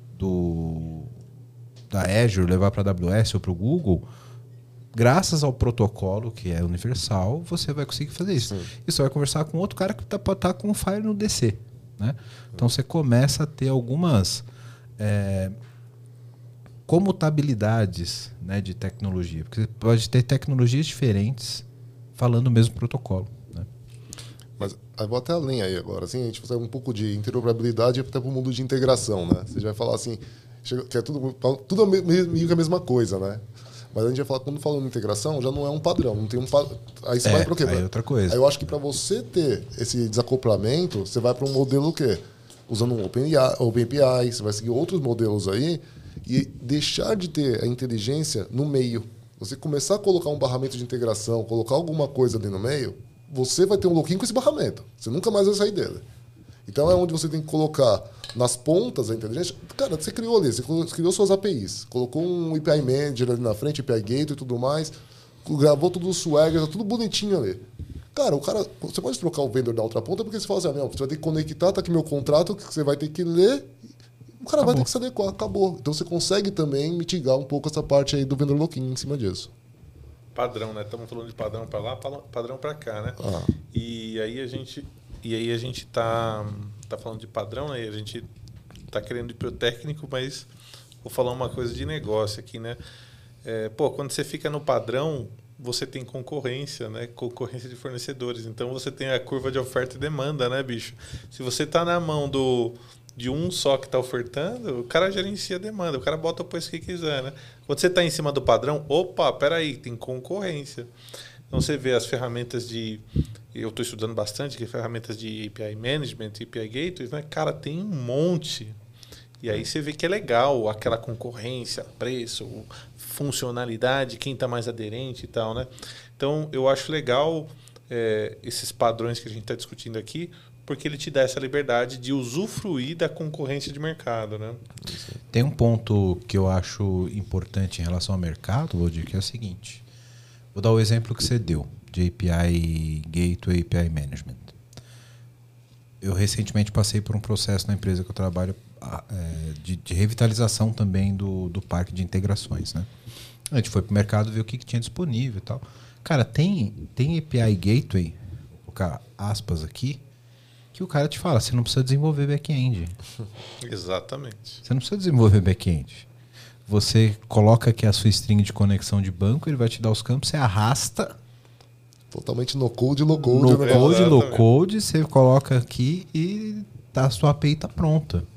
do da Azure, levar para a A W S ou para o Google, graças ao protocolo, que é universal, você vai conseguir fazer isso. Sim. E você vai conversar com outro cara que tá, pode estar com o Fire no D C. Né? Então, você começa a ter algumas é, comutabilidades, né, de tecnologia. Porque você pode ter tecnologias diferentes falando o mesmo protocolo. Né? Mas eu vou até além aí agora. Assim, a gente vai um pouco de interoperabilidade até para o mundo de integração, né? Você já vai falar assim, chega- que é tudo, tudo meio que a mesma coisa, né? Mas a gente vai falar, quando falando em integração, já não é um padrão. Não tem um pa- Aí você É, vai para o quê? aí é outra coisa. Aí eu acho que para você ter esse desacoplamento, você vai para um modelo o quê? Usando um Open A P I, você vai seguir outros modelos aí e deixar de ter a inteligência no meio. Você começar a colocar um barramento de integração, colocar alguma coisa ali no meio, você vai ter um login com esse barramento. Você nunca mais vai sair dele. Então é onde você tem que colocar nas pontas a inteligência. Cara, você criou ali, você criou suas A P Is, colocou um A P I Manager ali na frente, A P I Gateway e tudo mais, gravou tudo no Swagger, tá tudo bonitinho ali. Cara, o cara, você pode trocar o vendedor da outra ponta porque você fala assim, ah, não, você vai ter que conectar, tá aqui meu contrato, que você vai ter que ler, o cara Acabou. vai ter que se adequar, acabou. Então você consegue também mitigar um pouco essa parte aí do vendedor lock-in em cima disso. Padrão, né? Estamos falando de padrão para lá, padrão para cá, né? Ah. E aí a gente, e aí a gente tá, tá falando de padrão, né? E a gente tá querendo ir pro técnico, mas vou falar uma coisa de negócio aqui, né? É, pô, quando você fica no padrão, você tem concorrência, né? Concorrência de fornecedores. Então você tem a curva de oferta e demanda, né, bicho? Se você tá na mão do de um só que está ofertando, o cara gerencia a demanda, o cara bota o preço que quiser, né? Quando você está em cima do padrão, opa, peraí, tem concorrência. Então você vê as ferramentas de... Eu estou estudando bastante, que é ferramentas de A P I Management, A P I Gateways, né? Cara, tem um monte. E aí você vê que é legal aquela concorrência, preço, funcionalidade, quem está mais aderente e tal, né? Então eu acho legal é, esses padrões que a gente está discutindo aqui, porque ele te dá essa liberdade de usufruir da concorrência de mercado, né? Tem um ponto que eu acho importante em relação ao mercado, Valdir, que é o seguinte. Vou dar o exemplo que você deu, de A P I Gateway, A P I Management. Eu recentemente passei por um processo na empresa que eu trabalho é, de, de revitalização também do, do parque de integrações. Né? A gente foi para o mercado ver o que, que tinha disponível e tal. Cara, tem, tem A P I Gateway, vou colocar aspas aqui, que o cara te fala, você não precisa desenvolver back-end. Exatamente. Você não precisa desenvolver back-end. Você coloca aqui a sua string de conexão de banco, ele vai te dar os campos, você arrasta. Totalmente no code, low code. No o negócio. code, Exatamente. low code, você coloca aqui e tá, a sua A P I está pronta.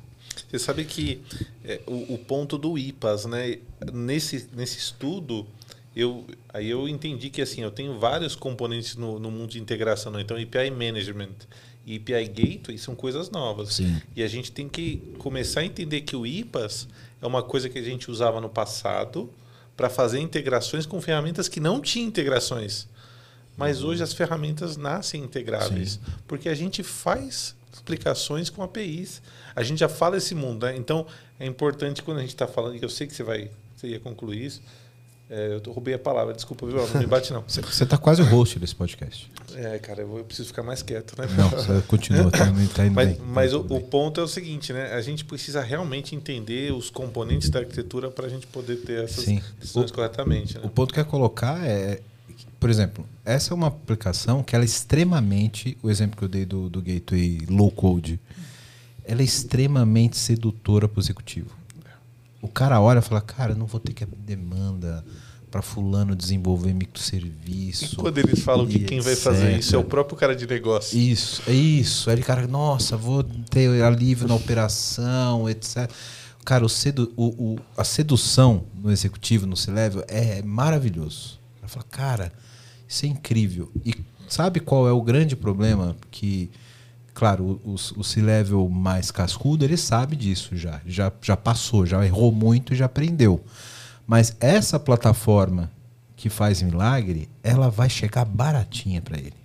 Você sabe que é, o, o ponto do I P A S, né? Nesse, nesse estudo, eu, aí eu entendi que assim, eu tenho vários componentes no, no mundo de integração. Né? Então, A P I Management e A P I Gateway são coisas novas. Sim. E a gente tem que começar a entender que o I P A S é uma coisa que a gente usava no passado para fazer integrações com ferramentas que não tinham integrações. Mas hoje as ferramentas nascem integráveis. Sim. Porque a gente faz aplicações com A P Is. A gente já fala esse mundo. Né? Então, é importante quando a gente está falando, que eu sei que você, vai, você ia concluir isso. É, eu roubei a palavra, desculpa, viu? Não me bate, não. Você está quase o host desse podcast. É, cara, eu, vou, eu preciso ficar mais quieto, né? Não, você continua, tá, tá indo mas, bem. Mas tá o, o ponto é o seguinte, né? A gente precisa realmente entender os componentes da arquitetura para a gente poder ter essas Sim. decisões o, corretamente. Né? O ponto que eu ia colocar é, por exemplo, essa é uma aplicação que ela é extremamente, o exemplo que eu dei do, do Gateway Low Code, ela é extremamente sedutora para o executivo. O cara olha e fala, cara, eu não vou ter que abrir demanda para fulano desenvolver microserviço. E quando eles falam que quem vai fazer isso é o próprio cara de negócio. Isso, é isso. Aí o cara, nossa, vou ter alívio na operação, etcétera. Cara, o sedu, o, o, a sedução no executivo, no C-Level, é maravilhoso. Ela fala, cara, isso é incrível. E sabe qual é o grande problema? Que, claro, o, o, o C-Level mais cascudo, ele sabe disso já. Já, já passou, já errou muito e já aprendeu. Mas essa plataforma que faz milagre, ela vai chegar baratinha para ele.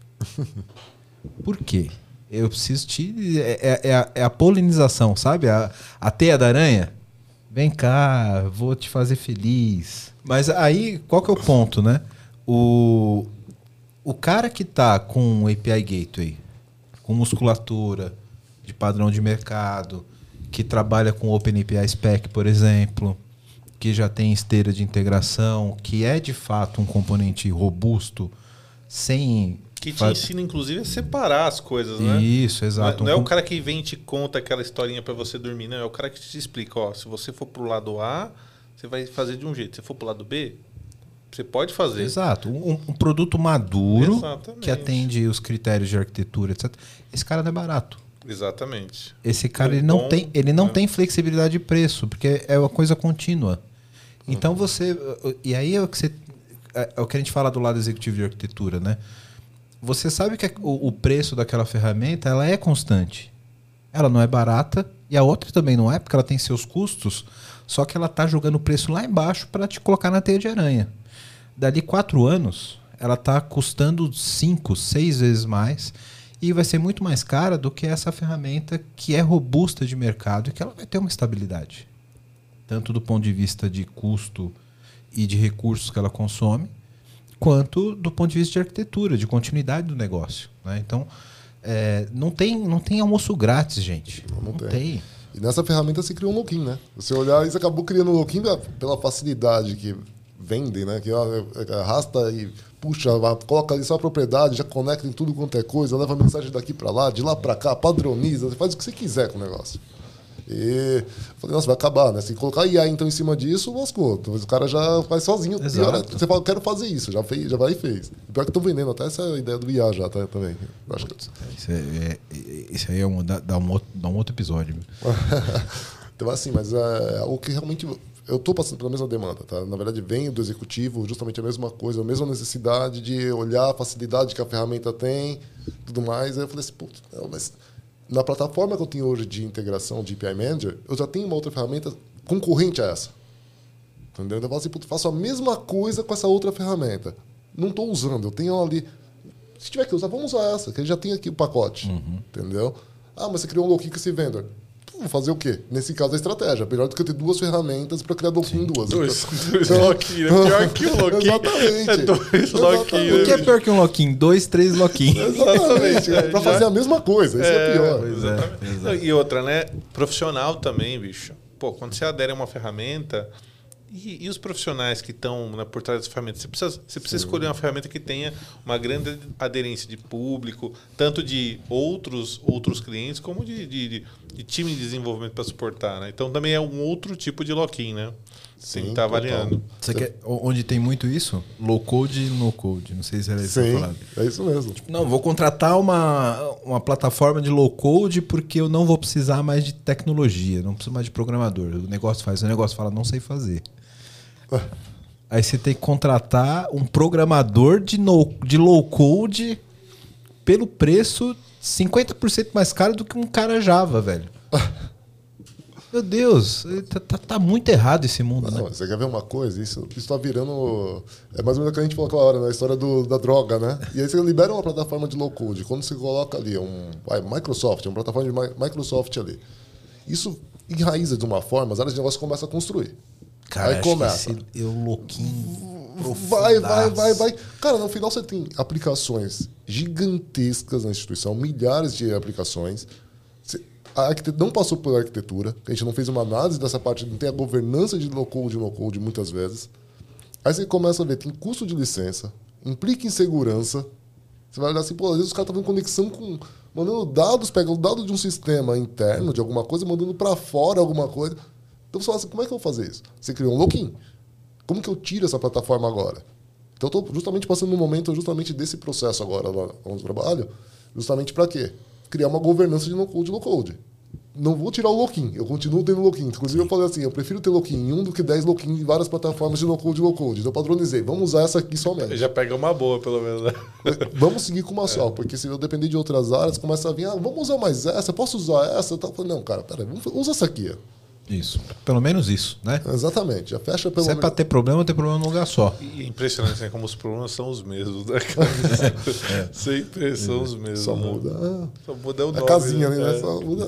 Por quê? Eu preciso te... É, é, a, é a polinização, sabe? A, a teia da aranha. Vem cá, vou te fazer feliz. Mas aí, qual que é o ponto, né? O, o cara que tá com o A P I Gateway, com musculatura de padrão de mercado, que trabalha com OpenAPI Spec, por exemplo, que já tem esteira de integração, que é de fato um componente robusto, sem... Que te ensina, inclusive, a separar as coisas, né? Isso, exato. Não é, não é o cara que vem e te conta aquela historinha para você dormir, não. É o cara que te explica, ó, se você for pro lado A, você vai fazer de um jeito. Se for pro lado B, você pode fazer. Exato. Um, um produto maduro, exatamente, que atende os critérios de arquitetura, etcétera. Esse cara não é barato. Exatamente. Esse cara é ele não, bom, tem, ele não né? tem flexibilidade de preço, porque é uma coisa contínua. Então você... E aí é o que, você, é o que a gente fala do lado executivo de arquitetura, né? Você sabe que o, o preço daquela ferramenta ela é constante. Ela não é barata e a outra também não é, porque ela tem seus custos, só que ela está jogando o preço lá embaixo para te colocar na teia de aranha. Dali quatro anos, ela está custando cinco, seis vezes mais e vai ser muito mais cara do que essa ferramenta que é robusta de mercado e que ela vai ter uma estabilidade. Tanto do ponto de vista de custo e de recursos que ela consome, quanto do ponto de vista de arquitetura, de continuidade do negócio. Né? Então, é, não, tem, não tem almoço grátis, gente. Não, não não tem. tem. E nessa ferramenta você criou um login, né? Você olhar e você acabou criando um login pela facilidade que vende, né? Que ó, arrasta e puxa, coloca ali só a propriedade, já conecta em tudo quanto é coisa, leva a mensagem daqui para lá, de lá para cá, padroniza, você faz o que você quiser com o negócio. E falei, nossa, vai acabar, né? Se colocar I A então em cima disso, lascou. Talvez o cara já faz sozinho. Pior é, você fala, eu quero fazer isso, já, fez, já vai e fez. Pior que estão vendendo até essa ideia do I A já tá, também. Acho que... Isso, é, isso aí é um, dá, dá, um outro, dá um outro episódio. Então, assim, mas é, o que realmente... Eu estou passando pela mesma demanda, tá? Na verdade, vem do executivo justamente a mesma coisa, a mesma necessidade de olhar a facilidade que a ferramenta tem, tudo mais. Aí eu falei assim, putz, não, mas... Na plataforma que eu tenho hoje de integração de A P I Manager, eu já tenho uma outra ferramenta concorrente a essa. Entendeu? Então eu falo assim, putz, faço a mesma coisa com essa outra ferramenta. Não estou usando, eu tenho ali... Se tiver que usar, vamos usar essa, que já tem aqui o pacote. Uhum. Entendeu? Ah, mas você criou um login com esse vendor. Vou fazer o quê? Nesse caso, a estratégia. Melhor do que eu ter duas ferramentas para criar login em duas. Dois, dois lock-in. Pior que um lock-in. Exatamente. É dois lock-in. O que é pior que um lock-in? Dois, três lock-in. Exatamente. É, para Já... fazer a mesma coisa. Isso é, é pior. Pois é, e outra, né? Profissional também, bicho. Pô, quando você adere a uma ferramenta... E, e os profissionais que estão, né, por trás das ferramentas? Você precisa, você precisa escolher uma ferramenta que tenha uma grande aderência de público, tanto de outros, outros clientes, como de, de, de, de time de desenvolvimento para suportar. Né? Então, também é um outro tipo de lock-in. Né? Tem que estar variando. Você quer, onde tem muito isso? Low code e no code. Não sei se era isso que Sim, eu falava. é isso mesmo. Não, vou contratar uma, uma plataforma de low code porque eu não vou precisar mais de tecnologia, não preciso mais de programador. O negócio faz, o negócio fala, não sei fazer. Aí você tem que contratar um programador de, no, de low code pelo preço cinquenta por cento mais caro do que um cara Java, velho. Meu Deus, tá, tá, tá muito errado esse mundo, não, né? Você quer ver uma coisa? Isso, isso tá virando... É mais ou menos o que a gente falou aquela hora, na né? história do, da droga, né? E aí você libera uma plataforma de low code. Quando você coloca ali um... Vai, Microsoft, uma plataforma de Microsoft ali. Isso enraiza de uma forma, as áreas de negócio começam a construir. Cara, aí começa. Que eu louquinho. Vai, vai, vai, vai. Cara, no final você tem aplicações gigantescas na instituição, milhares de aplicações. A arquitetura não passou pela arquitetura, a gente não fez uma análise dessa parte, não tem a governança de low-code e no-code muitas vezes. Aí você começa a ver, tem custo de licença, implica em segurança. Você vai olhar assim, pô, às vezes os caras estão fazendo conexão com... mandando dados, pegando dados de um sistema interno, de alguma coisa, mandando para fora alguma coisa. Então você fala assim, como é que eu vou fazer isso? Você criou um login. Como que eu tiro essa plataforma agora? Então eu estou justamente passando no momento justamente desse processo agora lá onde eu trabalho, justamente para quê? Criar uma governança de no-code e low-code. Não vou tirar o lock-in, eu continuo tendo lock-in. Inclusive, eu falei assim, eu prefiro ter lock-in em um do que dez lock-in em várias plataformas de no-code e low-code. Então, eu padronizei. Vamos usar essa aqui somente. Já pega uma boa, pelo menos. Né? Vamos seguir com uma só, é. porque se eu depender de outras áreas, começa a vir, ah, vamos usar mais essa, posso usar essa? Eu falei, não, cara, peraí, vamos usar essa aqui. Isso, pelo menos isso, né? Exatamente, já fecha pelo menos. Se é para ter problema, ter problema num lugar só. E é impressionante, né? Como os problemas são os mesmos, né? é. Sempre são os mesmos. Só né? muda. Só muda o a nome. casinha né? ali, né? É. Só muda.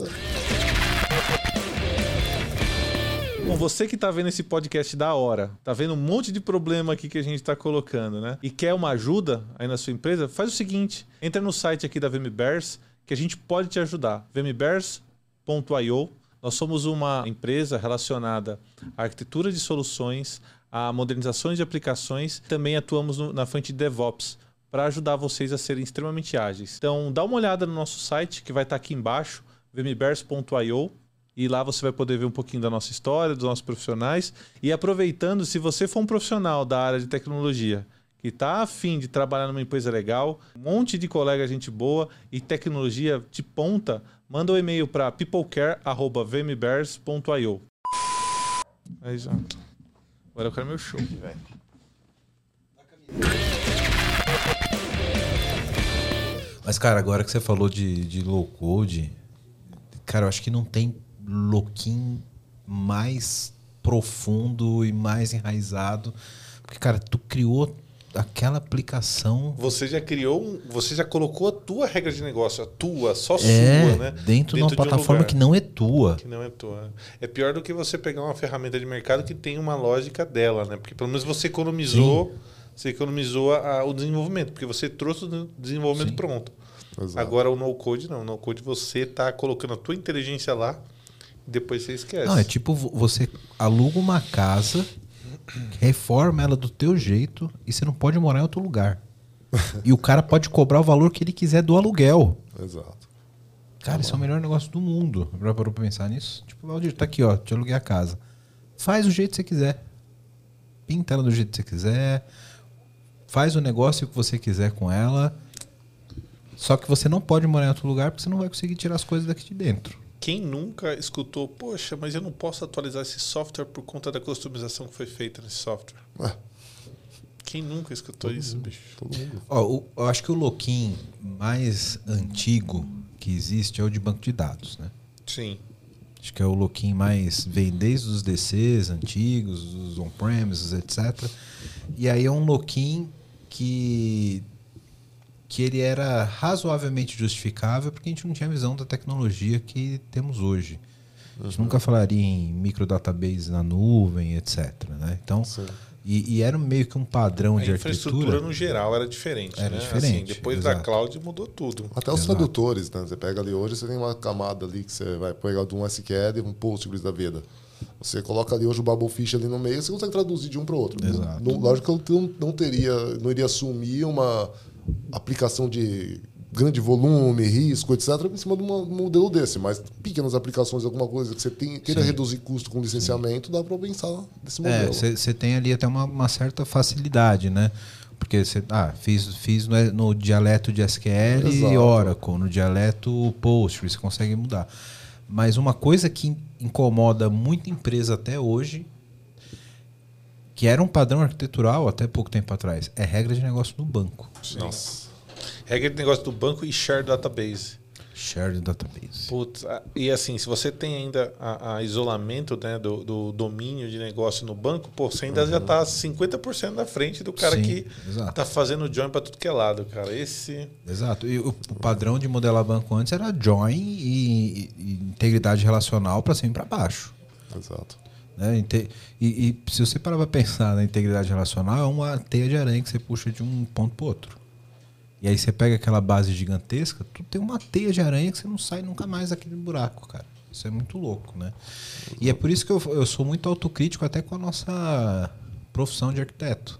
Bom, você que tá vendo esse podcast da hora, tá vendo um monte de problema aqui que a gente tá colocando, né? E quer uma ajuda aí na sua empresa, faz o seguinte, entra no site aqui da VMBears, que a gente pode te ajudar. v m bears ponto i o. Nós somos uma empresa relacionada à arquitetura de soluções, a modernizações de aplicações, também atuamos no, na frente de DevOps, para ajudar vocês a serem extremamente ágeis. Então, dá uma olhada no nosso site, que vai estar aqui embaixo, v m bears ponto i o. E lá você vai poder ver um pouquinho da nossa história, dos nossos profissionais. E aproveitando, se você for um profissional da área de tecnologia que está afim de trabalhar numa empresa legal, um monte de colega, gente boa e tecnologia de ponta, manda um e-mail para peoplecare arroba v m bears ponto i o. Aí já. Agora eu quero meu show, velho. Mas, cara, agora que você falou de, de low code, cara, eu acho que não tem lock-in mais profundo e mais enraizado. Porque, cara, tu criou aquela aplicação... Você já criou, um, você já colocou a tua regra de negócio, a tua, só é, sua, né? Dentro, dentro de uma plataforma um que não é tua. Que não é tua. É pior do que você pegar uma ferramenta de mercado que tem uma lógica dela, né? Porque pelo menos você economizou, Sim. você economizou a, o desenvolvimento, porque você trouxe o desenvolvimento Sim. pronto. Exato. Agora o no-code não. O no-code você está colocando a tua inteligência lá e depois você esquece. Não, é tipo você aluga uma casa, reforma ela do teu jeito e você não pode morar em outro lugar. E o cara pode cobrar o valor que ele quiser do aluguel. Exato. Cara, isso é o melhor negócio do mundo. Já parou pra pensar nisso? Tipo, Valdir, tá aqui, ó, te aluguei a casa. Faz do jeito que você quiser. Pinta ela do jeito que você quiser. Faz o negócio que você quiser com ela. Só que você não pode morar em outro lugar porque você não vai conseguir tirar as coisas daqui de dentro. Quem nunca escutou, poxa, mas eu não posso atualizar esse software por conta da customização que foi feita nesse software? Ah. Quem nunca escutou Todo isso, mundo. bicho? Todo mundo. Ó, o, eu acho que o lock-in mais antigo que existe é o de banco de dados, né? Sim. Acho que é o lock-in mais... Vem desde os D Cs antigos, os on-premises, etcétera. E aí é um lock-in que... que ele era razoavelmente justificável porque a gente não tinha visão da tecnologia que temos hoje. A gente uhum. nunca falaria em microdatabase na nuvem, etcétera. Né? Então, e, e era meio que um padrão a de arquitetura. A infraestrutura no geral era diferente. Era né? diferente. Assim, depois exato. da cloud mudou tudo. Até os Exato. tradutores, né? Você pega ali hoje, você tem uma camada ali que você vai pegar de um S Q L e um Postgres da vida. Você coloca ali hoje o Bubblefish ali no meio, você consegue traduzir de um para o outro. Exato. Não, lógico que eu não, não teria, não iria assumir uma aplicação de grande volume, risco, etcétera, em cima de uma- um modelo desse. Mas pequenas aplicações, alguma coisa que você tem, queira Sim. reduzir custo com licenciamento, dá para pensar desse É, modelo. você tem ali até uma, uma certa facilidade, né? Porque você, ah, fiz, fiz no, no dialeto de S Q L e Exato. Oracle, no dialeto Postgres, você consegue mudar. Mas uma coisa que incomoda muita empresa até hoje, que era um padrão arquitetural até pouco tempo atrás, é regra de negócio no banco. Nossa. Regra de negócio do banco e share database. Shared database. Putz, ah, e assim, se você tem ainda a, a isolamento, né, do, do domínio de negócio no banco, pô, você ainda já está cinquenta por cento na frente do cara Sim, que exato. está fazendo join para tudo que é lado, cara. Esse. Exato. E o, o padrão de modelar banco antes era join e, e integridade relacional para cima e para baixo. Exato. Né? Inte- E, e se você parar para pensar na integridade relacional, é uma teia de aranha que você puxa de um ponto para outro. E aí você pega aquela base gigantesca, tu tem uma teia de aranha que você não sai nunca mais daquele buraco, cara. Isso é muito louco, né? E é por isso que eu, eu sou muito autocrítico até com a nossa profissão de arquiteto.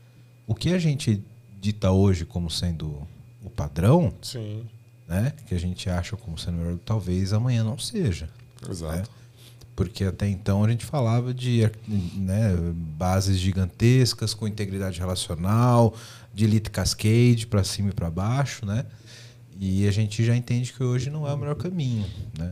O que a gente dita hoje como sendo o padrão, Sim. né? Que a gente acha como sendo melhor, talvez amanhã não seja. Exato. Né? Porque até então a gente falava de, né, bases gigantescas com integridade relacional, de elite cascade para cima e para baixo, né? E a gente já entende que hoje não é o melhor caminho, né?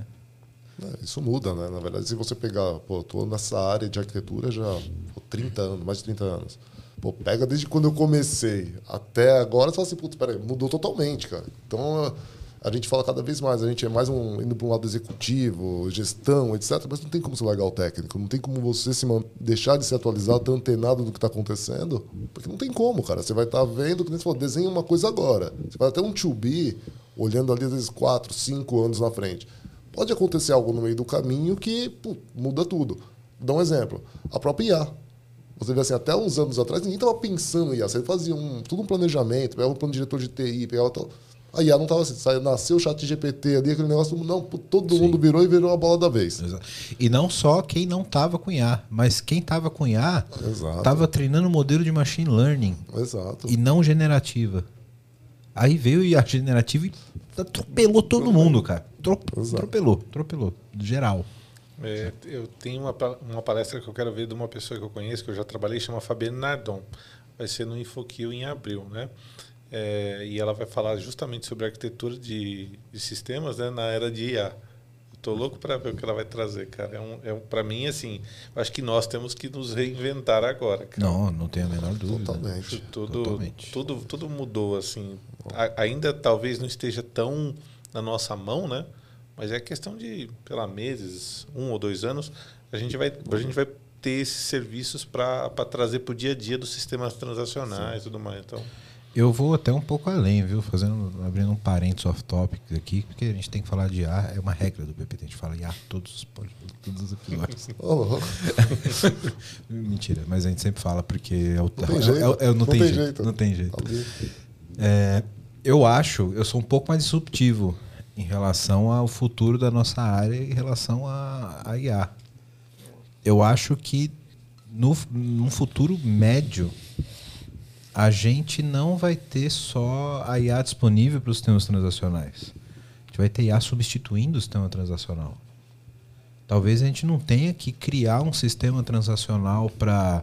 É, isso muda, né? Na verdade, se você pegar, pô, tô nessa área de arquitetura já há trinta anos, mais de trinta anos. Pô, pega desde quando eu comecei até agora, você fala assim, putz, peraí, mudou totalmente, cara. Então, a gente fala cada vez mais, a gente é mais um, indo para um lado executivo, gestão, etcétera. Mas não tem como você largar o técnico, não tem como você se man- deixar de se atualizar, estar antenado do que está acontecendo, porque não tem como, cara. Você vai estar vendo, que nem você falou, desenha uma coisa agora. Você vai até um to be, olhando ali às vezes quatro, cinco anos na frente. Pode acontecer algo no meio do caminho que pô, muda tudo. Vou dar um exemplo. A própria I A. Você vê assim, até uns anos atrás, ninguém estava pensando em I A. Você fazia um, tudo um planejamento, pegava um plano de diretor de T I, pegava tal. A I A não estava assim, saiu, nasceu o chat G P T ali, aquele negócio, não, todo Sim. mundo virou e virou a bola da vez. Exato. E não só quem não estava com I A, mas quem estava com I A Exato. estava treinando o modelo de machine learning Exato. e não generativa. Aí veio o I A generativa e atropelou todo mundo, cara. Tro- Exato. Atropelou, atropelou, geral. É, eu tenho uma, pa- uma palestra que eu quero ver de uma pessoa que eu conheço, que eu já trabalhei, chama Fabienne Nardon. Vai ser no InfoKill em abril, né? É, e ela vai falar justamente sobre arquitetura de, de sistemas, né, na era de I A. Eu tô louco para ver o que ela vai trazer, cara. É um, é um, para mim, assim, eu acho que nós temos que nos reinventar agora, cara. Não, não tenho a menor dúvida. Totalmente. Tudo, Totalmente. tudo, tudo mudou, assim. A- ainda talvez não esteja tão na nossa mão, né? Mas é questão de, sei lá, meses, um ou dois anos, a gente vai, a gente vai ter esses serviços para trazer para o dia a dia dos sistemas transacionais e tudo mais. Então, Eu vou até um pouco além, viu? Fazendo, abrindo um parênteses off-topic aqui, porque a gente tem que falar de I A, é uma regra do P P T, a gente fala I A todos os, todos os episódios. Oh, Mentira, mas a gente sempre fala porque é o... não tem é- jeito. é- é- não, tem jeito, não tem jeito. Ali. É, eu acho, eu sou um pouco mais disruptivo em relação ao futuro da nossa área em relação à à I A. Eu acho que no, num futuro médio a gente não vai ter só a I A disponível para os sistemas transacionais. A gente vai ter I A substituindo o sistema transacional. Talvez a gente não tenha que criar um sistema transacional para,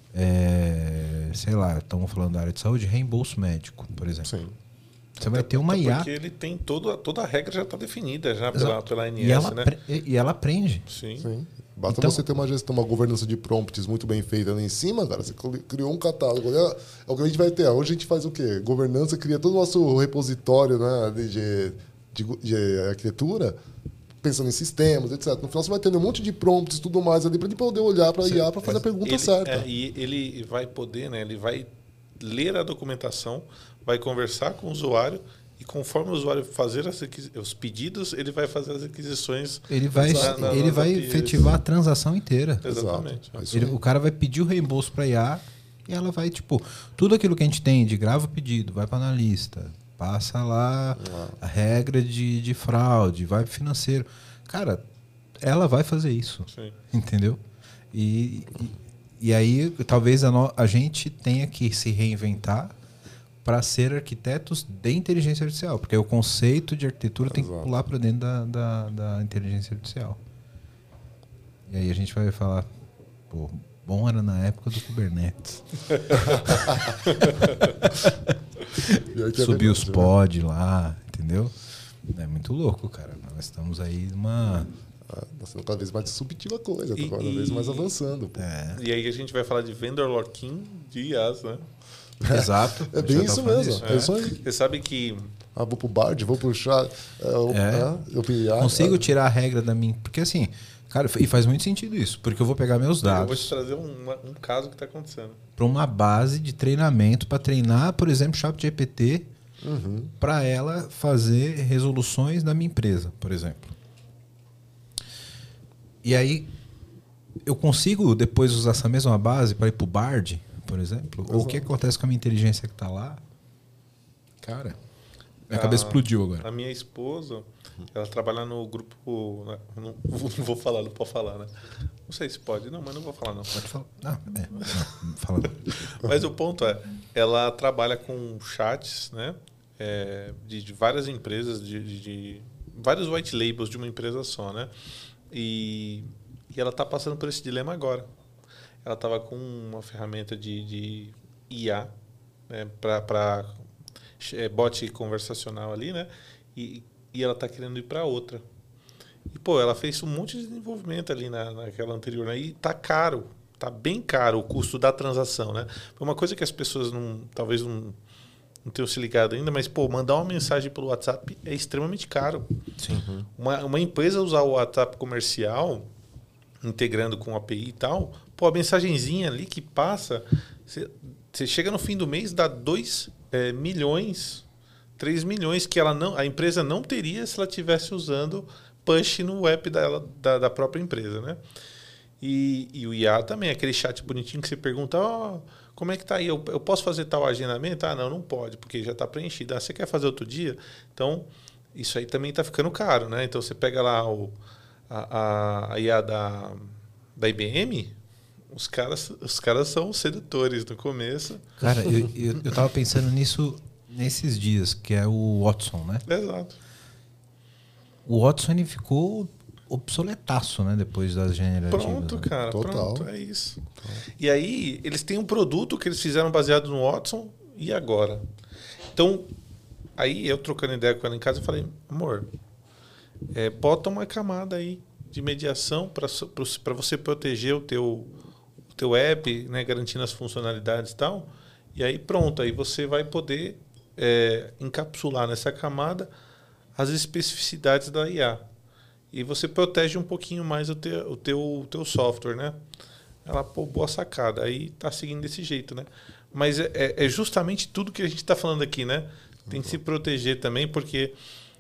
é, sei lá, estamos falando da área de saúde, reembolso médico, por exemplo. Sim. Você vai ter uma até I A porque ele tem todo, toda a regra já está definida já pela, Exato. pela A N S, e, ela né? apre- e ela aprende. Sim. Sim. Basta Então- você ter uma gestão, uma governança de prompts muito bem feita ali em cima, cara. Você criou um catálogo. É o que a gente vai ter. Hoje a gente faz o quê? Governança, cria todo o nosso repositório, né, de, de, de, de arquitetura, pensando em sistemas, etcétera. No final você vai ter um monte de prompts e tudo mais ali para ele poder olhar para a I A para fazer a pergunta ele, certa. é, e ele vai poder, né? Ele vai ler a documentação, vai conversar com o usuário e conforme o usuário fazer as requisi- os pedidos, ele vai fazer as requisições. Ele vai, na- na- ele nas vai A P Is. efetivar a transação inteira. Exatamente. Exato. É isso Ele- aí. o cara vai pedir o reembolso para I A e ela vai, tipo, tudo aquilo que a gente tem de grava o pedido, vai para analista, passa lá a regra de, de fraude, vai pro financeiro. Cara, ela vai fazer isso. Sim. Entendeu? E, e, e aí talvez a, no- a gente tenha que se reinventar para ser arquitetos de inteligência artificial, porque o conceito de arquitetura tem que Exato. pular para dentro da, da, da inteligência artificial. E aí a gente vai falar, pô, bom era na época do Kubernetes. Subir os pods lá, entendeu? É muito louco, cara. Nós estamos aí numa... Ah, nós estamos cada vez mais disruptiva a coisa, E- tá cada e- vez mais avançando. Pô. É, E aí a gente vai falar de vendor lock-in de I As, né? exato. É Eu bem já isso tava falando mesmo. disso. É isso aí. Você sabe que Ah, vou pro Bard, vou pro chat. É, o- É. ah, eu vi- ah, Consigo ah, tirar a regra da minha... Porque assim, cara, e faz muito sentido isso. Porque eu vou pegar meus eu vou te dados trazer um, um caso que está acontecendo. para uma base de treinamento para treinar, por exemplo, ChatGPT Uhum. para ela fazer resoluções da minha empresa, por exemplo. E aí eu consigo depois usar essa mesma base para ir para o Bard, por exemplo? Ou o que acontece com a minha inteligência que está lá? Cara, minha Ah, cabeça explodiu agora. A minha esposa, ela trabalha no grupo... né? Não, não vou falar, não pode falar, né? Não sei se pode. Não, mas não vou falar, não. Pode falar. Não, é, não, fala não. Mas o ponto é, ela trabalha com chats, né? É, de, de várias empresas, de, de, de vários white labels de uma empresa só, né? E, e ela está passando por esse dilema agora. Ela estava com uma ferramenta de, de I A, né? Para é, bot conversacional ali, né? E, e ela está querendo ir para outra. E, pô, ela fez um monte de desenvolvimento ali na, naquela anterior, né? E tá caro, tá bem caro o custo da transação, né? Foi uma coisa que as pessoas não, talvez não, não tenham se ligado ainda, mas, pô, mandar uma mensagem pelo WhatsApp é extremamente caro. Sim. Uma, uma empresa usar o WhatsApp comercial, integrando com a A P I e tal, pô, a mensagenzinha ali que passa, você chega no fim do mês, dá dois é, milhões, três milhões que ela não, a empresa não teria se ela estivesse usando push no app dela, da, da própria empresa, né? E, e o I A também, aquele chat bonitinho que você pergunta, oh, como é que tá aí? Eu, eu posso fazer tal agendamento? Ah, não, não pode, porque já está preenchido. Ah, você quer fazer outro dia? Então, isso aí também está ficando caro, né? Então, você pega lá o, a, a, a I A da, da I B M, os caras, os caras são sedutores no começo. Cara, eu, eu, eu tava pensando nisso nesses dias, que é o Watson, né? Exato. O Watson ele ficou obsoletaço, né? Depois das generativas. Pronto, né? cara. Total. Pronto, é isso. E aí, eles têm um produto que eles fizeram baseado no Watson, e agora? Então, aí eu trocando ideia com ela em casa, eu falei, amor, é, bota uma camada aí de mediação para você proteger o teu, o teu app, né, garantindo as funcionalidades e tal. E aí pronto, aí você vai poder é, encapsular nessa camada as especificidades da I A. E você protege um pouquinho mais o teu, o teu, o teu software, né? Ela, pô, boa sacada. Aí tá seguindo desse jeito, né? Mas é, é justamente tudo que a gente está falando aqui, né? Tem que se proteger também, porque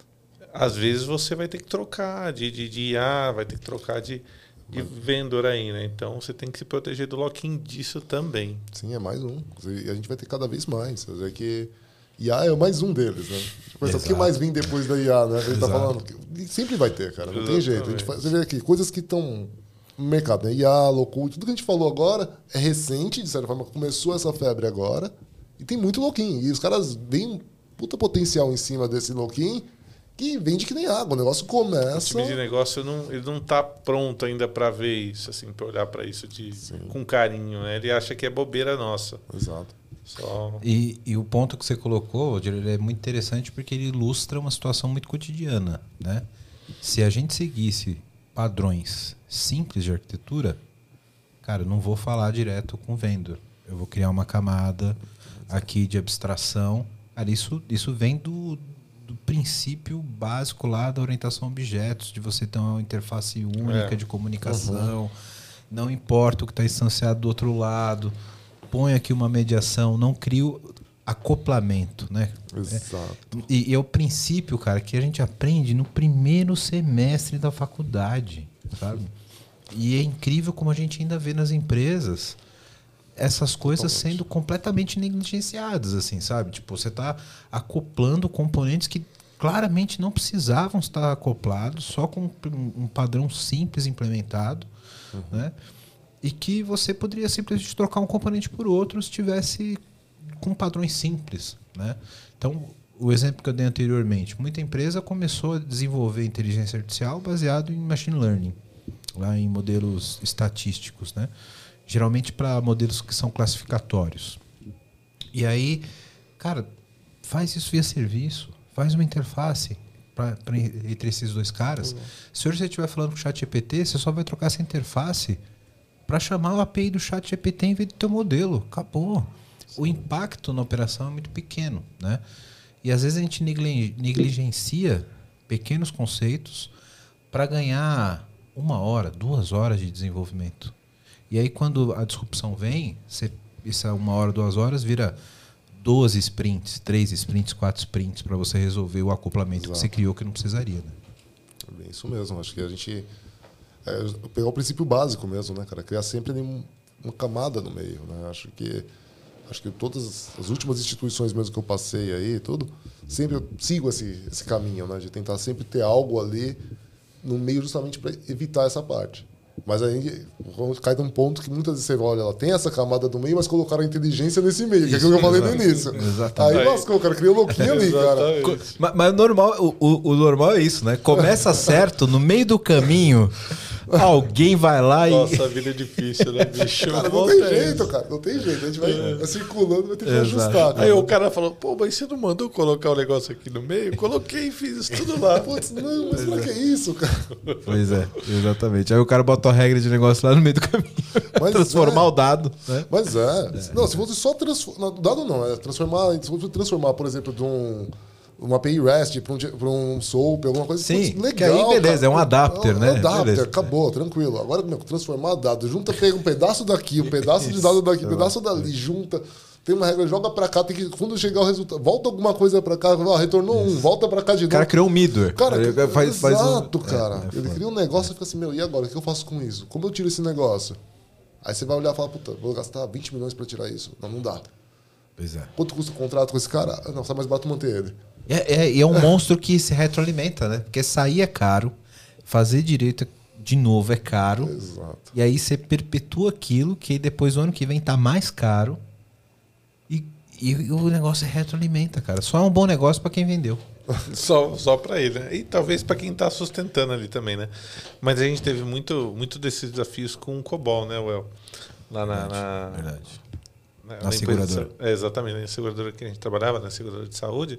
às vezes você vai ter que trocar de, de, de I A, vai ter que trocar de, de vendor aí, né? Então você tem que se proteger do lock-in disso também. Sim, é mais um. E a gente vai ter cada vez mais. Quer dizer que I A é mais um deles, né? Mas o que mais vem depois da I A, né? A gente tá falando. E sempre vai ter, cara. Não tem jeito. A gente faz, você vê aqui, coisas que estão no mercado, né? I A, low-code, tudo que a gente falou agora é recente, de certa forma, começou essa febre agora. E tem muito low-in. E os caras veem um puta potencial em cima desse low-in que vende que nem água. O negócio O começa. time de negócio não, ele não está pronto ainda para ver isso, assim, para olhar para isso de, com carinho, né? Ele acha que é bobeira nossa. Exato. Só... E, e o ponto que você colocou, Roger, ele é muito interessante porque ele ilustra uma situação muito cotidiana, né? Se a gente seguisse padrões simples de arquitetura, cara, eu não vou falar direto com o vendor. Eu vou criar uma camada aqui de abstração. Cara, isso, isso vem do, do princípio básico lá da orientação a objetos, de você ter uma interface única É. de comunicação. Uhum. Não importa o que está instanciado do outro lado. Põe aqui uma mediação, não crio acoplamento, né? Exato. E, e é o princípio, cara, que a gente aprende no primeiro semestre da faculdade, sabe? E é incrível como a gente ainda vê nas empresas essas coisas Totalmente. sendo completamente negligenciadas, assim, sabe? Tipo, você está acoplando componentes que claramente não precisavam estar acoplados, só com um padrão simples implementado, uhum. né? E que você poderia simplesmente trocar um componente por outro se tivesse com padrões simples, né? Então, o exemplo que eu dei anteriormente, muita empresa começou a desenvolver inteligência artificial baseado em machine learning, lá em modelos estatísticos, né? Geralmente para modelos que são classificatórios. E aí, cara, faz isso via serviço, faz uma interface pra, pra, entre esses dois caras. Uhum. Se hoje você estiver falando com o chat G P T, você só vai trocar essa interface para chamar o A P I do chat G P T em vez do teu modelo. Acabou. O impacto na operação é muito pequeno, né? E às vezes a gente negligencia pequenos conceitos para ganhar uma hora, duas horas de desenvolvimento. E aí quando a disrupção vem, você, essa uma hora, duas horas vira doze sprints, três sprints, quatro sprints para você resolver o acoplamento Exato. Que você criou que não precisaria. Né? É bem isso mesmo. Acho que a gente... É, pegar o princípio básico mesmo, né, cara? Criar sempre uma camada no meio, né? Acho que... Acho que todas as últimas instituições mesmo que eu passei aí, tudo, sempre eu sigo esse, esse caminho, né? De tentar sempre ter algo ali no meio justamente para evitar essa parte. Mas aí cai num ponto que muitas vezes você olha, ela tem essa camada do meio, mas colocaram a inteligência nesse meio, Isso, que é aquilo que eu falei no início. Exatamente. Aí lascou, o cara criou louquinho ali, cara. Mas, mas normal, o, o, o normal é isso, né? Começa certo, no meio do caminho... Alguém vai lá e... Nossa, a vida é difícil, né, bicho? Cara, não tem jeito, cara. Não tem jeito. A gente vai é. circulando, vai ter que Exato. ajustar. Cara. Aí o cara falou, pô, mas você não mandou colocar o negócio aqui no meio? Coloquei e fiz isso tudo lá. Putz, não, mas pra que isso, cara? Pois é, exatamente. Aí o cara botou a regra de negócio lá no meio do caminho. Mas transformar é. o dado. Né? Mas é. é. Não, se fosse só transformar... O dado não, é transformar... Se fosse transformar, por exemplo, de um... uma A P I REST para um, um SOAP, alguma coisa Sim, legal. Que aí beleza, cara. é um adapter, é um, né? É um adapter, beleza. acabou, tranquilo. Agora, meu, transformar dados, junta, pega um pedaço daqui, um pedaço de dado daqui, um pedaço dali, junta. Tem uma regra, joga para cá, tem que, quando chegar o resultado, volta alguma coisa para cá, ah, retornou Isso. um, volta para cá de novo. O cara criou um middleware. Cara, ele faz, faz exato, um... cara. É, é ele cria um negócio e fica assim, meu, e agora? O que eu faço com isso? Como eu tiro esse negócio? Aí você vai olhar e falar, puta, vou gastar vinte milhões para tirar isso. Não, não dá. Pois é. Quanto custa o contrato com esse cara? Não, sai mais barato manter ele. É, é, e é um monstro que se retroalimenta, né? Porque sair é caro, fazer direito de novo é caro. Exato. E aí você perpetua aquilo que depois o ano que vem tá mais caro. E, e o negócio retroalimenta, cara. Só é um bom negócio para quem vendeu. Só, só para ele, né? E talvez para quem tá sustentando ali também, né? Mas a gente teve muito, muito desses desafios com o COBOL, né, Well? Lá na... Verdade. na... verdade. Na, na seguradora. De, é, exatamente, na seguradora que a gente trabalhava, na seguradora de saúde,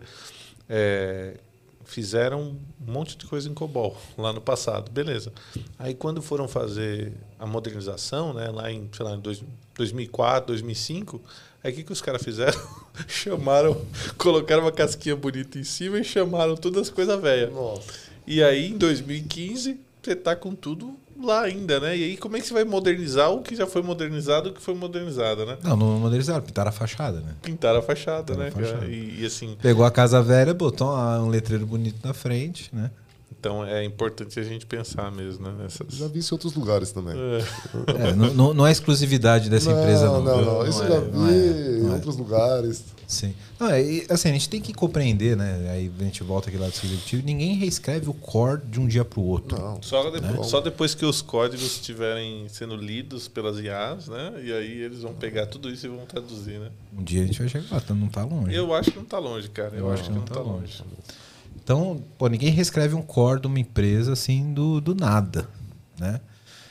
é, fizeram um monte de coisa em COBOL lá no passado, beleza. Aí quando foram fazer a modernização, né, lá em, sei lá, em dois, dois mil e quatro, dois mil e cinco, aí o que, que os caras fizeram? Chamaram, colocaram uma casquinha bonita em cima e chamaram todas as coisas velhas. E aí em dois mil e quinze, você tá com tudo lá ainda, né? E aí como é que você vai modernizar o que já foi modernizado e o que foi modernizado, né? Não, não modernizaram, pintaram a fachada, né? Pintaram a fachada, pintaram né? A fachada. E, e assim... Pegou a casa velha, botou um letreiro bonito na frente, né? Então é importante a gente pensar mesmo, né? Nessas... Já vi isso em outros lugares também. É. É, não, não é exclusividade dessa não, empresa, não. Não, não, não. Isso não já é, vi não é, em não outros é. lugares. Sim. Não, é, assim, a gente tem que compreender, né? Aí a gente volta aqui lá do executivo. Ninguém reescreve o core de um dia para o outro. Não. Só, depois, né? só depois que os códigos estiverem sendo lidos pelas I As, né? E aí eles vão pegar tudo isso e vão traduzir, né? Um dia a gente vai chegar lá, então não tá longe. Eu acho que não tá longe, cara. Eu não, acho que não, não tá, tá longe. longe. Então, pô, ninguém reescreve um core de uma empresa assim do, do nada, né?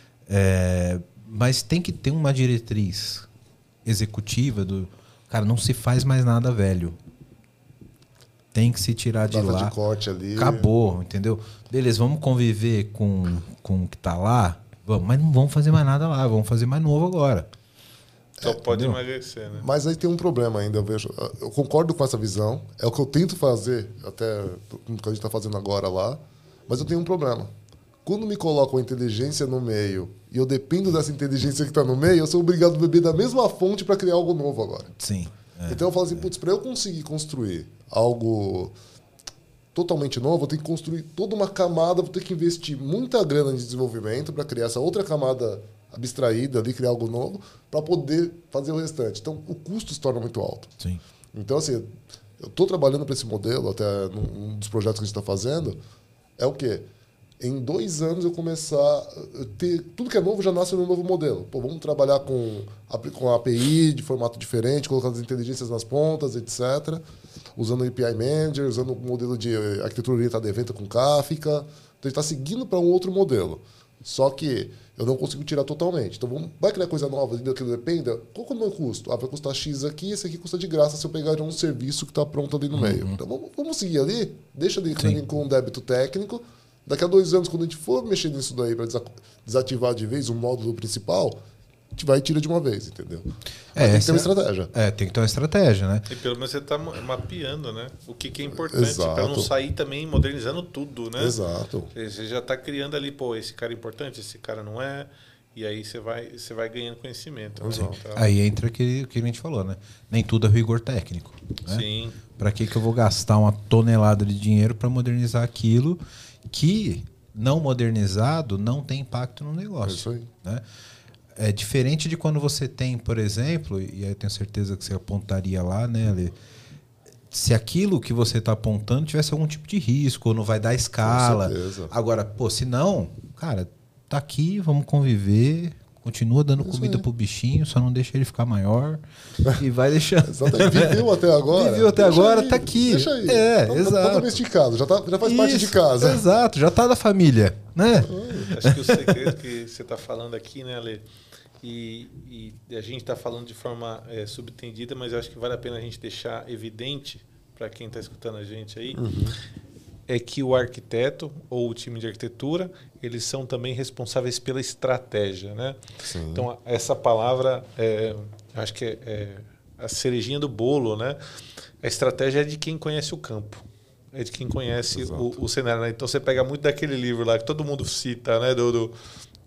É, mas tem que ter uma diretriz executiva do... Cara, não se faz mais nada velho. Tem que se tirar de Data lá. de corte ali. Acabou, entendeu? Beleza, vamos conviver com, com o que tá lá, vamos, mas não vamos fazer mais nada lá, vamos fazer mais novo agora. Só é, pode entendeu? emagrecer, né? Mas aí tem um problema ainda, eu vejo. Eu concordo com essa visão, é o que eu tento fazer, até o que a gente está fazendo agora lá, mas eu tenho um problema. Quando me colocam a inteligência no meio e eu dependo dessa inteligência que está no meio, eu sou obrigado a beber da mesma fonte para criar algo novo agora. Sim. É, então eu falo assim, é. putz, para eu conseguir construir algo totalmente novo, eu tenho que construir toda uma camada, vou ter que investir muita grana em desenvolvimento para criar essa outra camada abstraída ali, criar algo novo, para poder fazer o restante. Então, o custo se torna muito alto. Sim. Então, assim, eu estou trabalhando para esse modelo, até num dos projetos que a gente está fazendo, é o quê? em dois anos eu começar a ter... Tudo que é novo já nasce no novo modelo. Pô, vamos trabalhar com, com a A P I de formato diferente, colocando as inteligências nas pontas, etcétera. Usando o A P I Manager, usando o modelo de arquitetura orientada a evento com Kafka. Então, a gente está seguindo para um outro modelo. Só que eu não consigo tirar totalmente. Então, vamos, vai criar coisa nova, daquilo dependa. Qual que é o meu custo? Ah, vai custar X aqui, esse aqui custa de graça se eu pegar de um serviço que está pronto ali no uhum. meio. Então, vamos, vamos seguir ali, deixa ali com um débito técnico. Daqui a dois anos, quando a gente for mexer nisso daí para desativar de vez o módulo principal, a gente vai e tira de uma vez, entendeu? Mas é, tem que ter uma estratégia. É, tem que ter uma estratégia, né? E pelo menos você está mapeando, né? O que, que é importante, para não sair também modernizando tudo, né? Exato. Você já está criando ali, pô, esse cara é importante, esse cara não é, e aí você vai, você vai ganhando conhecimento. Né? Então, aí entra o que, que a gente falou, né? Nem tudo é rigor técnico. Né? Sim. Para que, que eu vou gastar uma tonelada de dinheiro para modernizar aquilo que, não modernizado, não tem impacto no negócio? É isso aí. Né? É diferente de quando você tem, por exemplo, e aí eu tenho certeza que você apontaria lá, né, Ale? Se aquilo que você está apontando tivesse algum tipo de risco, ou não vai dar escala. Com certeza. Agora, pô, se não, cara, tá aqui, vamos conviver, continua dando Isso comida aí. pro bichinho, só não deixa ele ficar maior e vai deixando. Exatamente. Viveu até agora. Viveu até Deixa agora, aí, tá aqui. Deixa aí. É, tá, exato. Tá domesticado, já, tá, já faz parte de casa. Exato, já tá da família, né? Acho que o segredo que você está falando aqui, né, Ale? E, e a gente está falando de forma é, subtendida, mas eu acho que vale a pena a gente deixar evidente para quem está escutando a gente aí, uhum. é que o arquiteto ou o time de arquitetura, eles são também responsáveis pela estratégia, né? Sim. Então, essa palavra, é, acho que é, é a cerejinha do bolo, né? A estratégia é de quem conhece o campo. É de quem conhece o, o cenário. Né? Então, você pega muito daquele livro lá que todo mundo cita, né? Do... do,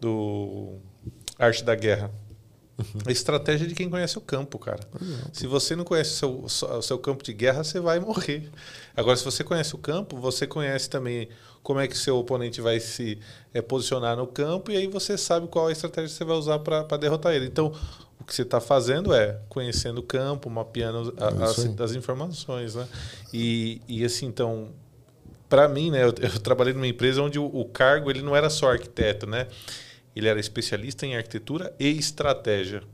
do Arte da Guerra. Uhum. A estratégia de quem conhece o campo, cara. Uhum. Se você não conhece o seu, o seu campo de guerra, você vai morrer. Agora, se você conhece o campo, você conhece também como é que o seu oponente vai se é, posicionar no campo, e aí você sabe qual a estratégia que você vai usar para derrotar ele. Então, o que você está fazendo é conhecendo o campo, mapeando a, as, as informações. Né? E, e assim, então, para mim, né, eu, eu trabalhei numa empresa onde o, o cargo ele não era só arquiteto, né? Ele era especialista em arquitetura e estratégia.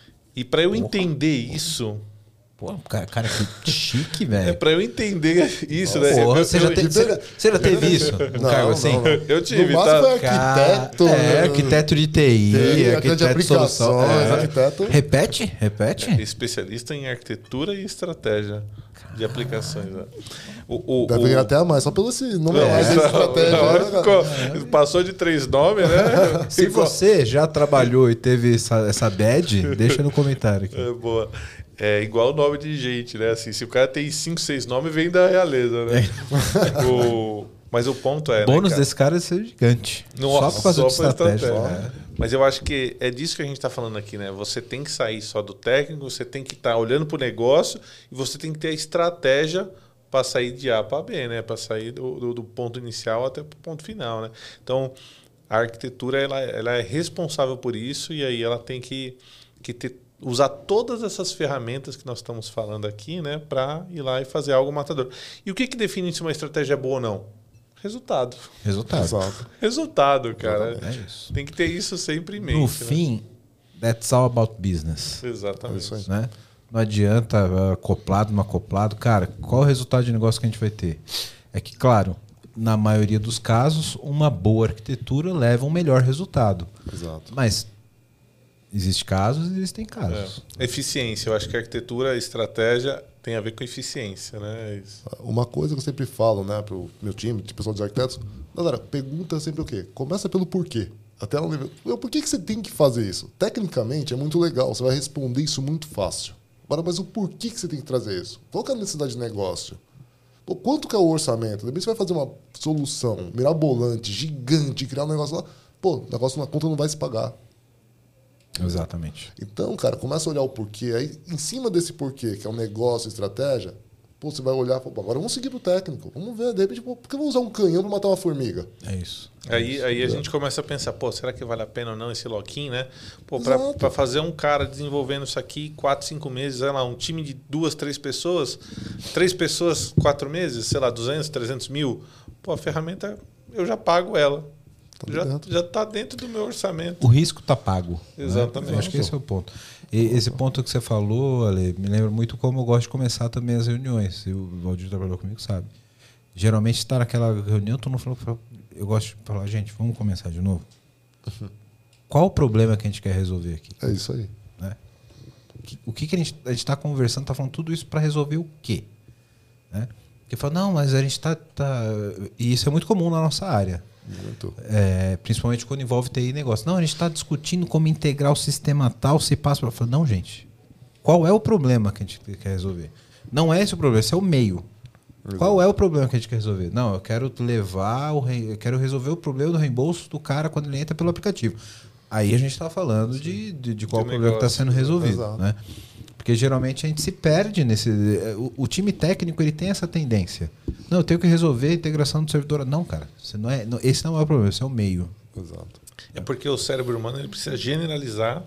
E para eu entender isso... Pô, cara, cara que chique, velho. É, para eu entender isso... Porra, né? você, já te, você, você já teve isso? Um não, cargo assim? Não, não. Eu tive, no máximo tá? é arquiteto. É, arquiteto de T I, Tem, arquiteto de aplicações, é. arquiteto... Repete, repete. É, especialista em arquitetura e estratégia de aplicações. Né? O, o, Deve ganhar até a mais, só pelo esse nome não, a mais, é, essa estratégia. não, Né, ficou, passou de três nomes, né? Se você já trabalhou e teve essa, essa bad, deixa no comentário aqui. É, boa. É igual o nome de gente, né? Assim, se o cara tem cinco, seis nomes, vem da realeza, né? É. O, mas o ponto é... O bônus né, desse cara é ser gigante. Nossa, só por causa só de estratégia. estratégia. Né? Mas eu acho que é disso que a gente está falando aqui, né? Você tem que sair só do técnico, você tem que estar tá olhando para o negócio e você tem que ter a estratégia para sair de A para B, né? Para sair do, do, do ponto inicial até o ponto final, né? Então, a arquitetura ela, ela é responsável por isso e aí ela tem que, que ter, usar todas essas ferramentas que nós estamos falando aqui, né? Para ir lá e fazer algo matador. E o que, que define se uma estratégia é boa ou não? Resultado. Resultado. Exato. Resultado, cara. É isso. Tem que ter isso sempre em mente. No né? fim, that's all about business. Exatamente. É isso aí. Né? Não adianta uh, acoplado, não acoplado. Cara, qual o resultado de negócio que a gente vai ter? É que, claro, na maioria dos casos, uma boa arquitetura leva a um melhor resultado. Exato. Mas existem casos e existem casos. É. Eficiência. Eu acho que a arquitetura, a estratégia tem a ver com eficiência, né? Isso. Uma coisa que eu sempre falo, né, pro meu time, de pessoal dos arquitetos, galera, pergunta sempre o quê? Começa pelo porquê. Até um nível. Por que, que você tem que fazer isso? Tecnicamente é muito legal, você vai responder isso muito fácil. Agora, mas o porquê que você tem que trazer isso? Qual que é a necessidade de negócio? Pô, quanto que é o orçamento? Depois você vai fazer uma solução mirabolante, gigante, criar um negócio lá. Pô, o negócio na conta não vai se pagar. Exatamente. Então, cara, começa a olhar o porquê. Aí, em cima desse porquê, que é um negócio, estratégia, pô, você vai olhar, pô, agora vamos seguir pro técnico. Vamos ver, de repente, pô, por que eu vou usar um canhão para matar uma formiga? É isso. É aí isso. aí a gente começa a pensar, pô, será que vale a pena ou não esse lock-in, né? Pô, para fazer um cara desenvolvendo isso aqui quatro, cinco meses, sei lá, um time de duas, três pessoas, três pessoas, quatro meses, sei lá, duzentos, trezentos mil, pô, a ferramenta eu já pago ela. Tá já, dentro. já tá dentro do meu orçamento. O risco está pago. Exatamente. Né? Eu acho que esse é o ponto. E esse ponto que você falou, Ale, me lembra muito como eu gosto de começar também as reuniões. E o Valdir trabalhou comigo, sabe? Geralmente está naquela reunião, todo mundo falou, eu gosto de falar, gente, vamos começar de novo. Qual o problema que a gente quer resolver aqui? É isso aí. Né? O que, que a gente a está conversando, está falando tudo isso para resolver o quê? Né? Porque fala, não, mas a gente está... Tá... E isso é muito comum na nossa área. Muito. É, principalmente quando envolve T I e negócio. Não, a gente está discutindo como integrar o sistema tal, se passa para... Não, gente. Qual é o problema que a gente quer resolver? Não é esse o problema, esse é o meio. Exato. Qual é o problema que a gente quer resolver? Não, eu quero levar, o re... eu quero resolver o problema do reembolso do cara quando ele entra pelo aplicativo. Aí a gente está falando de, de, de qual de problema que está sendo resolvido. Né? Porque geralmente a gente se perde nesse... O, o time técnico ele tem essa tendência. Não, eu tenho que resolver a integração do servidor. Não, cara. Você não é, não, esse não é o problema, esse é o meio. Exato. É porque o cérebro humano ele precisa generalizar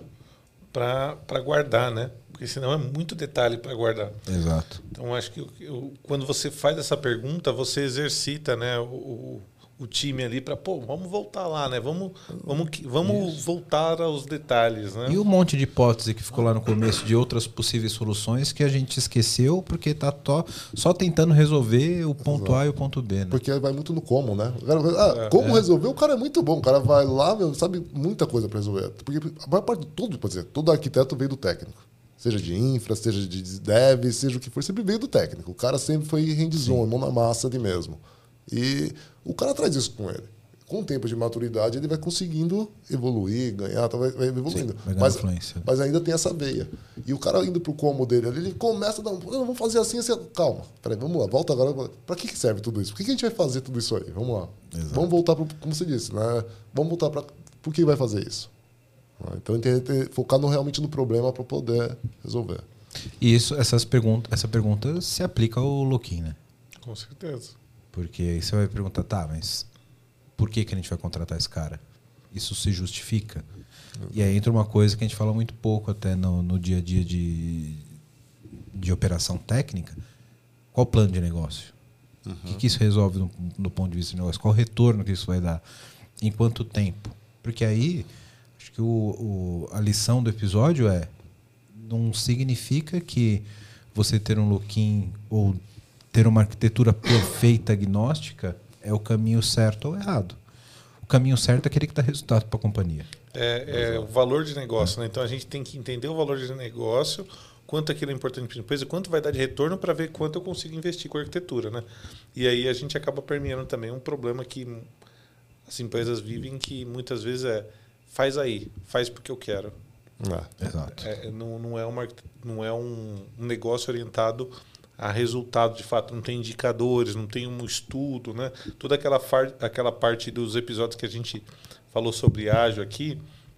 para guardar, né? Porque senão é muito detalhe para guardar. Exato. Então, acho que eu, eu, quando você faz essa pergunta, você exercita, né, o, o, o time ali para, pô, vamos voltar lá, né? Vamos, vamos, vamos voltar aos detalhes, né? E um monte de hipótese que ficou lá no começo de outras possíveis soluções que a gente esqueceu porque está só tentando resolver o ponto Exato. A e o ponto B, né? Porque vai muito no como, né? O cara, ah, é, como é. resolver? O cara é muito bom. O cara vai lá, meu, sabe muita coisa para resolver. Porque a maior parte de tudo, pode dizer, todo arquiteto veio do técnico. Seja de infra, seja de dev, seja o que for, sempre veio do técnico. O cara sempre foi hands-on, mão na massa ali mesmo. E o cara traz isso com ele. Com o tempo de maturidade, ele vai conseguindo evoluir, ganhar, vai, vai evoluindo. Sim, vai mas, influência. mas ainda tem essa veia. E o cara indo pro como dele ali, ele começa a dar um... Vamos fazer assim, assim. Calma, peraí, vamos lá, volta agora. Para que serve tudo isso? Por que a gente vai fazer tudo isso aí? Vamos lá. Exato. Vamos voltar para, como você disse, né? Vamos voltar para... Por que vai fazer isso? Então, tem que focar no, realmente no problema para poder resolver. E isso, essas perguntas, essa pergunta se aplica ao Loquim, né? Com certeza. Porque aí você vai perguntar, tá, mas por que, que a gente vai contratar esse cara? Isso se justifica? Uhum. E aí entra uma coisa que a gente fala muito pouco até no, no dia a dia de, de operação técnica. Qual o plano de negócio? Uhum. O que, que isso resolve no, no ponto de vista de negócio? Qual o retorno que isso vai dar? Em quanto tempo? Porque aí... Acho que o, o, a lição do episódio é: não significa que você ter um Loquim ou ter uma arquitetura perfeita agnóstica é o caminho certo ou errado. O caminho certo é aquele que dá resultado para a companhia. É, é o valor de negócio, né? Então a gente tem que entender o valor de negócio, quanto aquilo é importante para a empresa, quanto vai dar de retorno para ver quanto eu consigo investir com a arquitetura, né? E aí a gente acaba permeando também um problema que as empresas vivem, que muitas vezes é: faz aí, faz porque eu quero. É. Exato. É, não, não é, uma, não é um, um negócio orientado a resultado, de fato. Não tem indicadores, não tem um estudo, né? Toda aquela, far, aquela parte dos episódios que a gente falou sobre ágil aqui,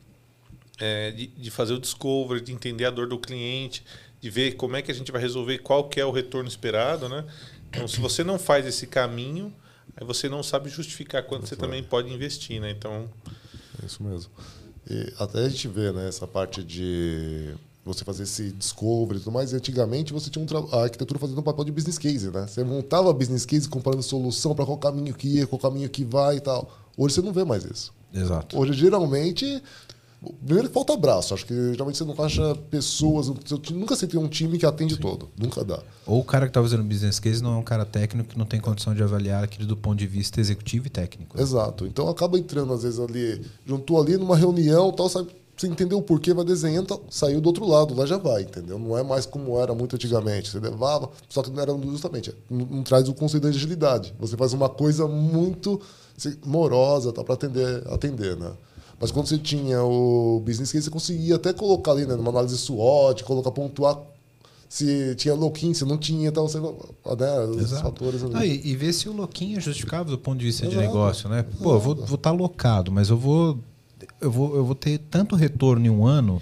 é, de, de fazer o discovery, de entender a dor do cliente, de ver como é que a gente vai resolver, qual que é o retorno esperado, né? Então, se você não faz esse caminho, aí você não sabe justificar quanto Muito você bom. Também pode investir, né? Então... É isso mesmo. E até a gente vê, né, essa parte de você fazer esse discovery e tudo mais. E antigamente você tinha um tra... a arquitetura fazendo um papel de business case, né? Você montava business case comparando solução para qual caminho que ia, qual caminho que vai e tal. Hoje você não vê mais isso. Exato. Hoje, geralmente, primeiro que falta braço. Acho que geralmente você não acha pessoas. Nunca você tem um time que atende Sim. todo. Nunca dá. Ou o cara que está fazendo business case não é um cara técnico que não tem condição de avaliar aquilo do ponto de vista executivo e técnico. Exato. Então acaba entrando, às vezes, ali, juntou ali numa reunião, tal, sabe? Você entendeu o porquê, vai desenhando, tal, saiu do outro lado, lá já vai, entendeu? Não é mais como era muito antigamente. Você levava, só que não era justamente. Não, não traz o conceito da agilidade. Você faz uma coisa muito assim, morosa para atender, atender, né? Mas quando você tinha o business case, você conseguia até colocar ali, né, numa análise SWOT, colocar, pontuar se tinha Loquim, se não tinha, então você, né, os fatores ali. Ah, e, e ver se o Loquim é justificável do ponto de vista Exato. De negócio, né? Pô, eu vou estar vou tá locado, mas eu vou, eu, vou, eu vou ter tanto retorno em um ano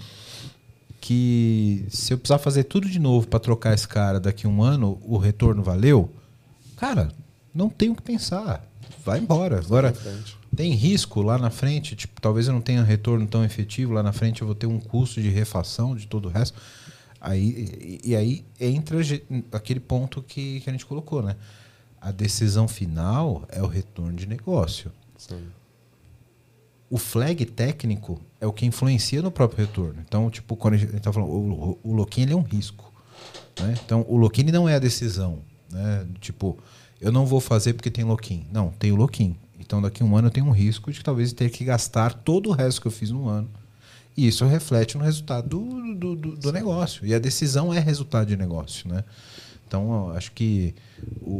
que se eu precisar fazer tudo de novo para trocar esse cara daqui a um ano, o retorno valeu? Cara, não tenho o que pensar. Vai embora. Agora, tem risco lá na frente, tipo, talvez eu não tenha retorno tão efetivo, lá na frente eu vou ter um custo de refação de todo o resto. Aí, e, e aí entra aquele ponto que, que a gente colocou, né? A decisão final é o retorno de negócio. Sim. O flag técnico é o que influencia no próprio retorno. Então, tipo, quando a gente está falando, o, o lock-in ele é um risco. Né? Então, o lock-in não é a decisão. Né? Tipo, eu não vou fazer porque tem lock-in. Não, tem o lock-in. Então, daqui a um ano eu tenho um risco de talvez ter que gastar todo o resto que eu fiz no ano. E isso reflete no resultado do, do, do, do negócio. E a decisão é resultado de negócio. Né? Então, eu acho que o,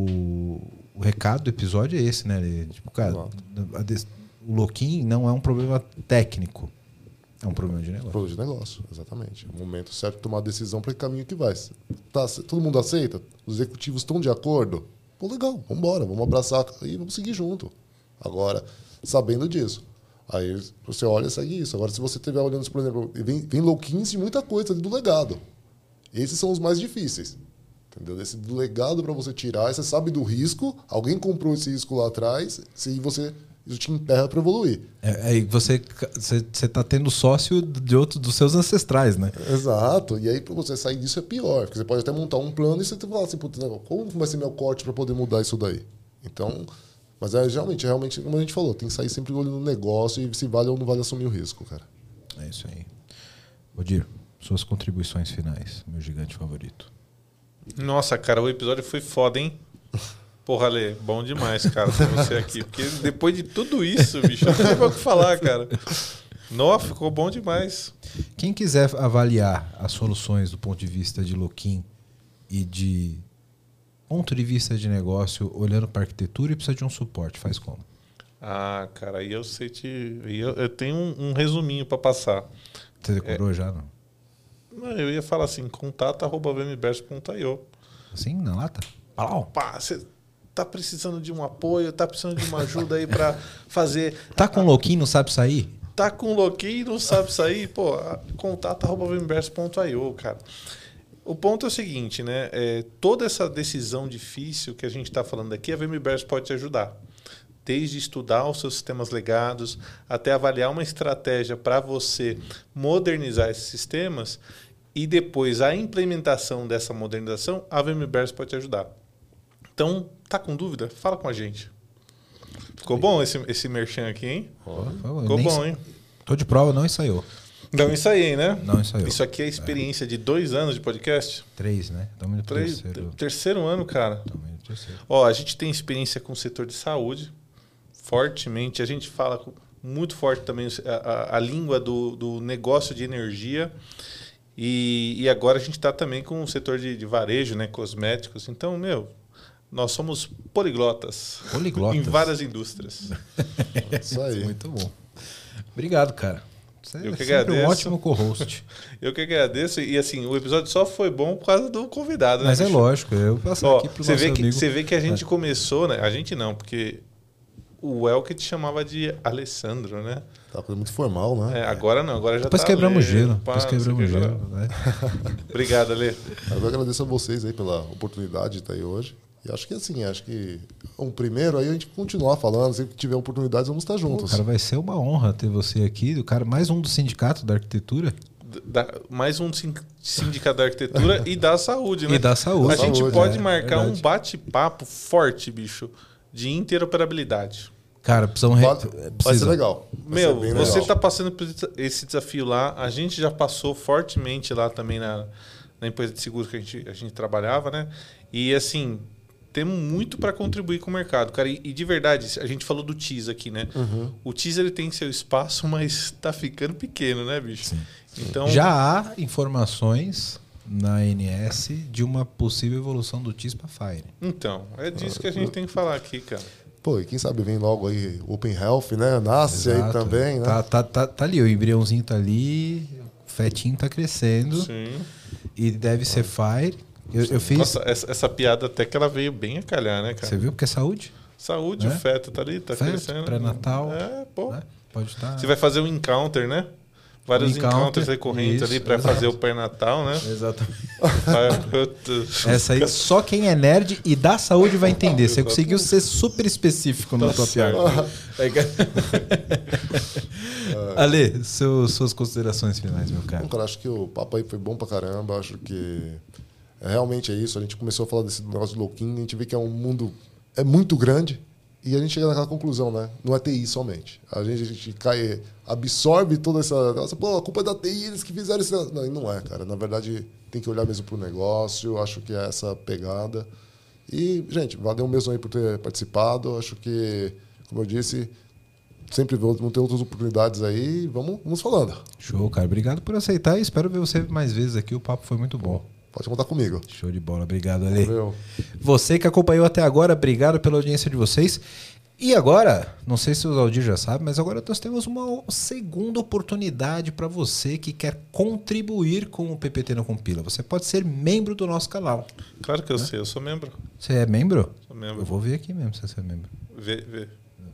o, o recado do episódio é esse. Né? Tipo, cara, a de, o lock-in não é um problema técnico. É um problema de negócio. Problema de negócio, exatamente. É o momento certo de tomar a decisão para que caminho que vai. Tá, todo mundo aceita? Os executivos estão de acordo? Pô, legal, vamos embora, vamos abraçar e vamos seguir junto. Agora, sabendo disso. Aí você olha e segue isso. Agora, se você estiver olhando, por exemplo, vem, vem low-kins de muita coisa ali do legado. Esses são os mais difíceis. Entendeu? Esse do legado para você tirar, você sabe do risco, alguém comprou esse risco lá atrás, e você... Isso te emperra para evoluir. É, aí você você está tendo sócio de outros dos seus ancestrais, né? Exato. E aí, para você sair disso é pior. Porque você pode até montar um plano e você falar assim, como vai ser meu corte para poder mudar isso daí? Então, mas é realmente, realmente, como a gente falou, tem que sair sempre olhando no negócio e se vale ou não vale assumir o risco, cara. É isso aí. Odir, suas contribuições finais, meu gigante favorito. Nossa, cara, o episódio foi foda, hein? Porra, Lê, bom demais, cara, ter você aqui. Porque depois de tudo isso, bicho, não tem o que falar, cara. Nossa, ficou bom demais. Quem quiser avaliar as soluções do ponto de vista de lock-in e de ponto de vista de negócio, olhando para arquitetura e precisa de um suporte, faz como? Ah, cara, aí eu sei te... Eu, eu tenho um, um resuminho para passar. Você decorou é... já, não? Não, eu ia falar assim, contato arroba vmbers ponto i o. Assim, na lata? Pau. Pá, você... Tá precisando de um apoio, tá precisando de uma ajuda aí para fazer... Tá com lock-in, não sabe sair? Tá com lock-in e não sabe sair? Pô, contato arroba vmbers ponto i o, cara. O ponto é o seguinte, né? É, toda essa decisão difícil que a gente está falando aqui, a VMBers pode te ajudar. Desde estudar os seus sistemas legados, até avaliar uma estratégia para você modernizar esses sistemas e depois a implementação dessa modernização, a VMBers pode te ajudar. Então, tá com dúvida? Fala com a gente. Ficou bom esse, esse merchan aqui, hein? Oh, Ficou bom, hein? Tô de prova, não ensaiou. Não ensaiei, né? Não ensaiou. Isso aqui é a experiência é. de dois anos de podcast? Três, né? Estamos no Três, terceiro. Terceiro ano, cara. Estamos no terceiro. Ó, a gente tem experiência com o setor de saúde, fortemente. A gente fala muito forte também a, a, a língua do, do negócio de energia. E, e agora a gente está também com o setor de, de varejo, né? Cosméticos. Então, meu... Nós somos poliglotas. Poliglotas. Em várias indústrias. Isso aí. Muito bom. Obrigado, cara. Você eu é que sempre agradeço. um ótimo co-host. Eu que agradeço. E assim, o episódio só foi bom por causa do convidado. Mas né, é bicho? lógico. Eu passo Ó, aqui pro você nosso vê que, amigo. Você vê que a gente é. começou, né? A gente não, porque o Elke te chamava de Alessandro, né? Tá uma coisa muito formal, né? É, agora não, agora já Depois tá... quebramos Ale, gelo. pá, Depois quebramos sei que gelo. Né? Obrigado, Ale. Eu agradeço a vocês aí pela oportunidade de estar aí hoje. E acho que assim, acho que um primeiro aí a gente continuar falando, sempre que tiver oportunidades, vamos estar juntos. Pô, cara, vai ser uma honra ter você aqui, o cara mais um do sindicato da arquitetura. Da, mais um sindicato da arquitetura e da saúde, né? E da saúde. A gente saúde, pode é, marcar verdade. um bate-papo forte, bicho, de interoperabilidade. Cara, precisamos... Vai, Re... vai precisa. ser legal. Vai Meu, ser bem você legal. está passando por esse desafio lá, a gente já passou fortemente lá também na, na empresa de seguros que a gente, a gente trabalhava, né? E assim... Temos muito para contribuir com o mercado, cara. E, e de verdade, a gente falou do T I S aqui, né? Uhum. O T I S ele tem seu espaço, mas tá ficando pequeno, né, bicho? Sim. Então, Já há informações na A N S de uma possível evolução do T I S para Fire. então, é disso que a gente tem que falar aqui, cara. Pô, e quem sabe vem logo aí Open Health, né? Nasce aí Exato. também, né? Tá, tá, tá, tá ali, o embriãozinho tá ali, o fetinho tá crescendo. Sim. E deve ser Fire. Eu, eu fiz. Nossa, essa, essa piada até que ela veio bem a calhar, né, cara? Você viu porque é saúde? Saúde, É? o feto tá ali, tá Feto, crescendo. pré-natal. É, pô. Né? Pode estar. Você vai fazer um encounter, né? Vários Um encounter, encounters recorrentes isso, ali para exato. fazer o pré-natal, né? Exatamente. Vai- Essa aí só quem é nerd e da saúde vai entender. Você conseguiu ser super específico na Tá tua certo. piada. Ale, seu, suas considerações finais, meu cara. Bom, cara, acho que o papo aí foi bom pra caramba. Acho que é, realmente é isso. A gente começou a falar desse negócio de low-key. A gente vê que é um mundo é muito grande. E a gente chega naquela conclusão, né? Não é T I somente. A gente, a gente cai, absorve toda essa... Nossa, pô, a culpa é da T I, eles que fizeram isso. Não, não é, cara. Na verdade, tem que olhar mesmo para o negócio. Acho que é essa pegada. E, gente, valeu mesmo aí por ter participado. Acho que, como eu disse... Sempre vão ter outras oportunidades aí. Vamos, vamos falando. Show, cara. Obrigado por aceitar e espero ver você mais vezes aqui. O papo foi muito bom. Pode contar comigo. Show de bola. Obrigado, Ale. Valeu. Você que acompanhou até agora, obrigado pela audiência de vocês. E agora, não sei se o Aldir já sabe, mas agora nós temos uma segunda oportunidade para você que quer contribuir com o P P T Não Compila. Você pode ser membro do nosso canal. Claro que eu né? sei, eu sou membro. Você é membro? Sou membro. Eu vou ver aqui mesmo se você é membro. Vê, vê.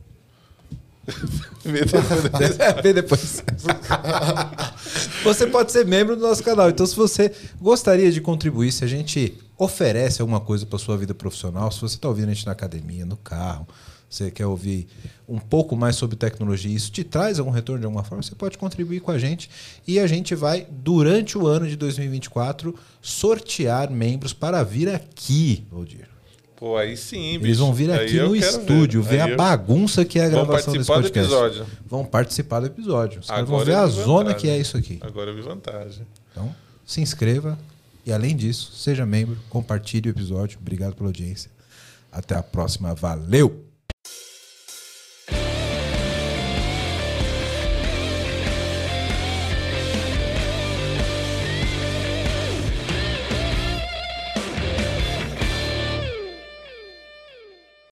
Vê depois. Vê depois. Você pode ser membro do nosso canal. Então, se você gostaria de contribuir, se a gente oferece alguma coisa para sua vida profissional, se você está ouvindo a gente na academia, no carro, você quer ouvir um pouco mais sobre tecnologia, isso te traz algum retorno de alguma forma, você pode contribuir com a gente e a gente vai, durante o ano de dois mil e vinte e quatro, sortear membros para vir aqui, Aldir. Pô, aí sim, bicho. Eles vão vir Aí aqui eu no quero estúdio, ver, ver a eu... bagunça que é a Vão gravação desse participar do podcast. episódio. Vão participar do episódio. Os caras vão Agora ver eu a vi zona vantagem. que é isso aqui. Agora eu vi vantagem. Então, se inscreva e, além disso, seja membro, compartilhe o episódio. Obrigado pela audiência. Até a próxima. Valeu!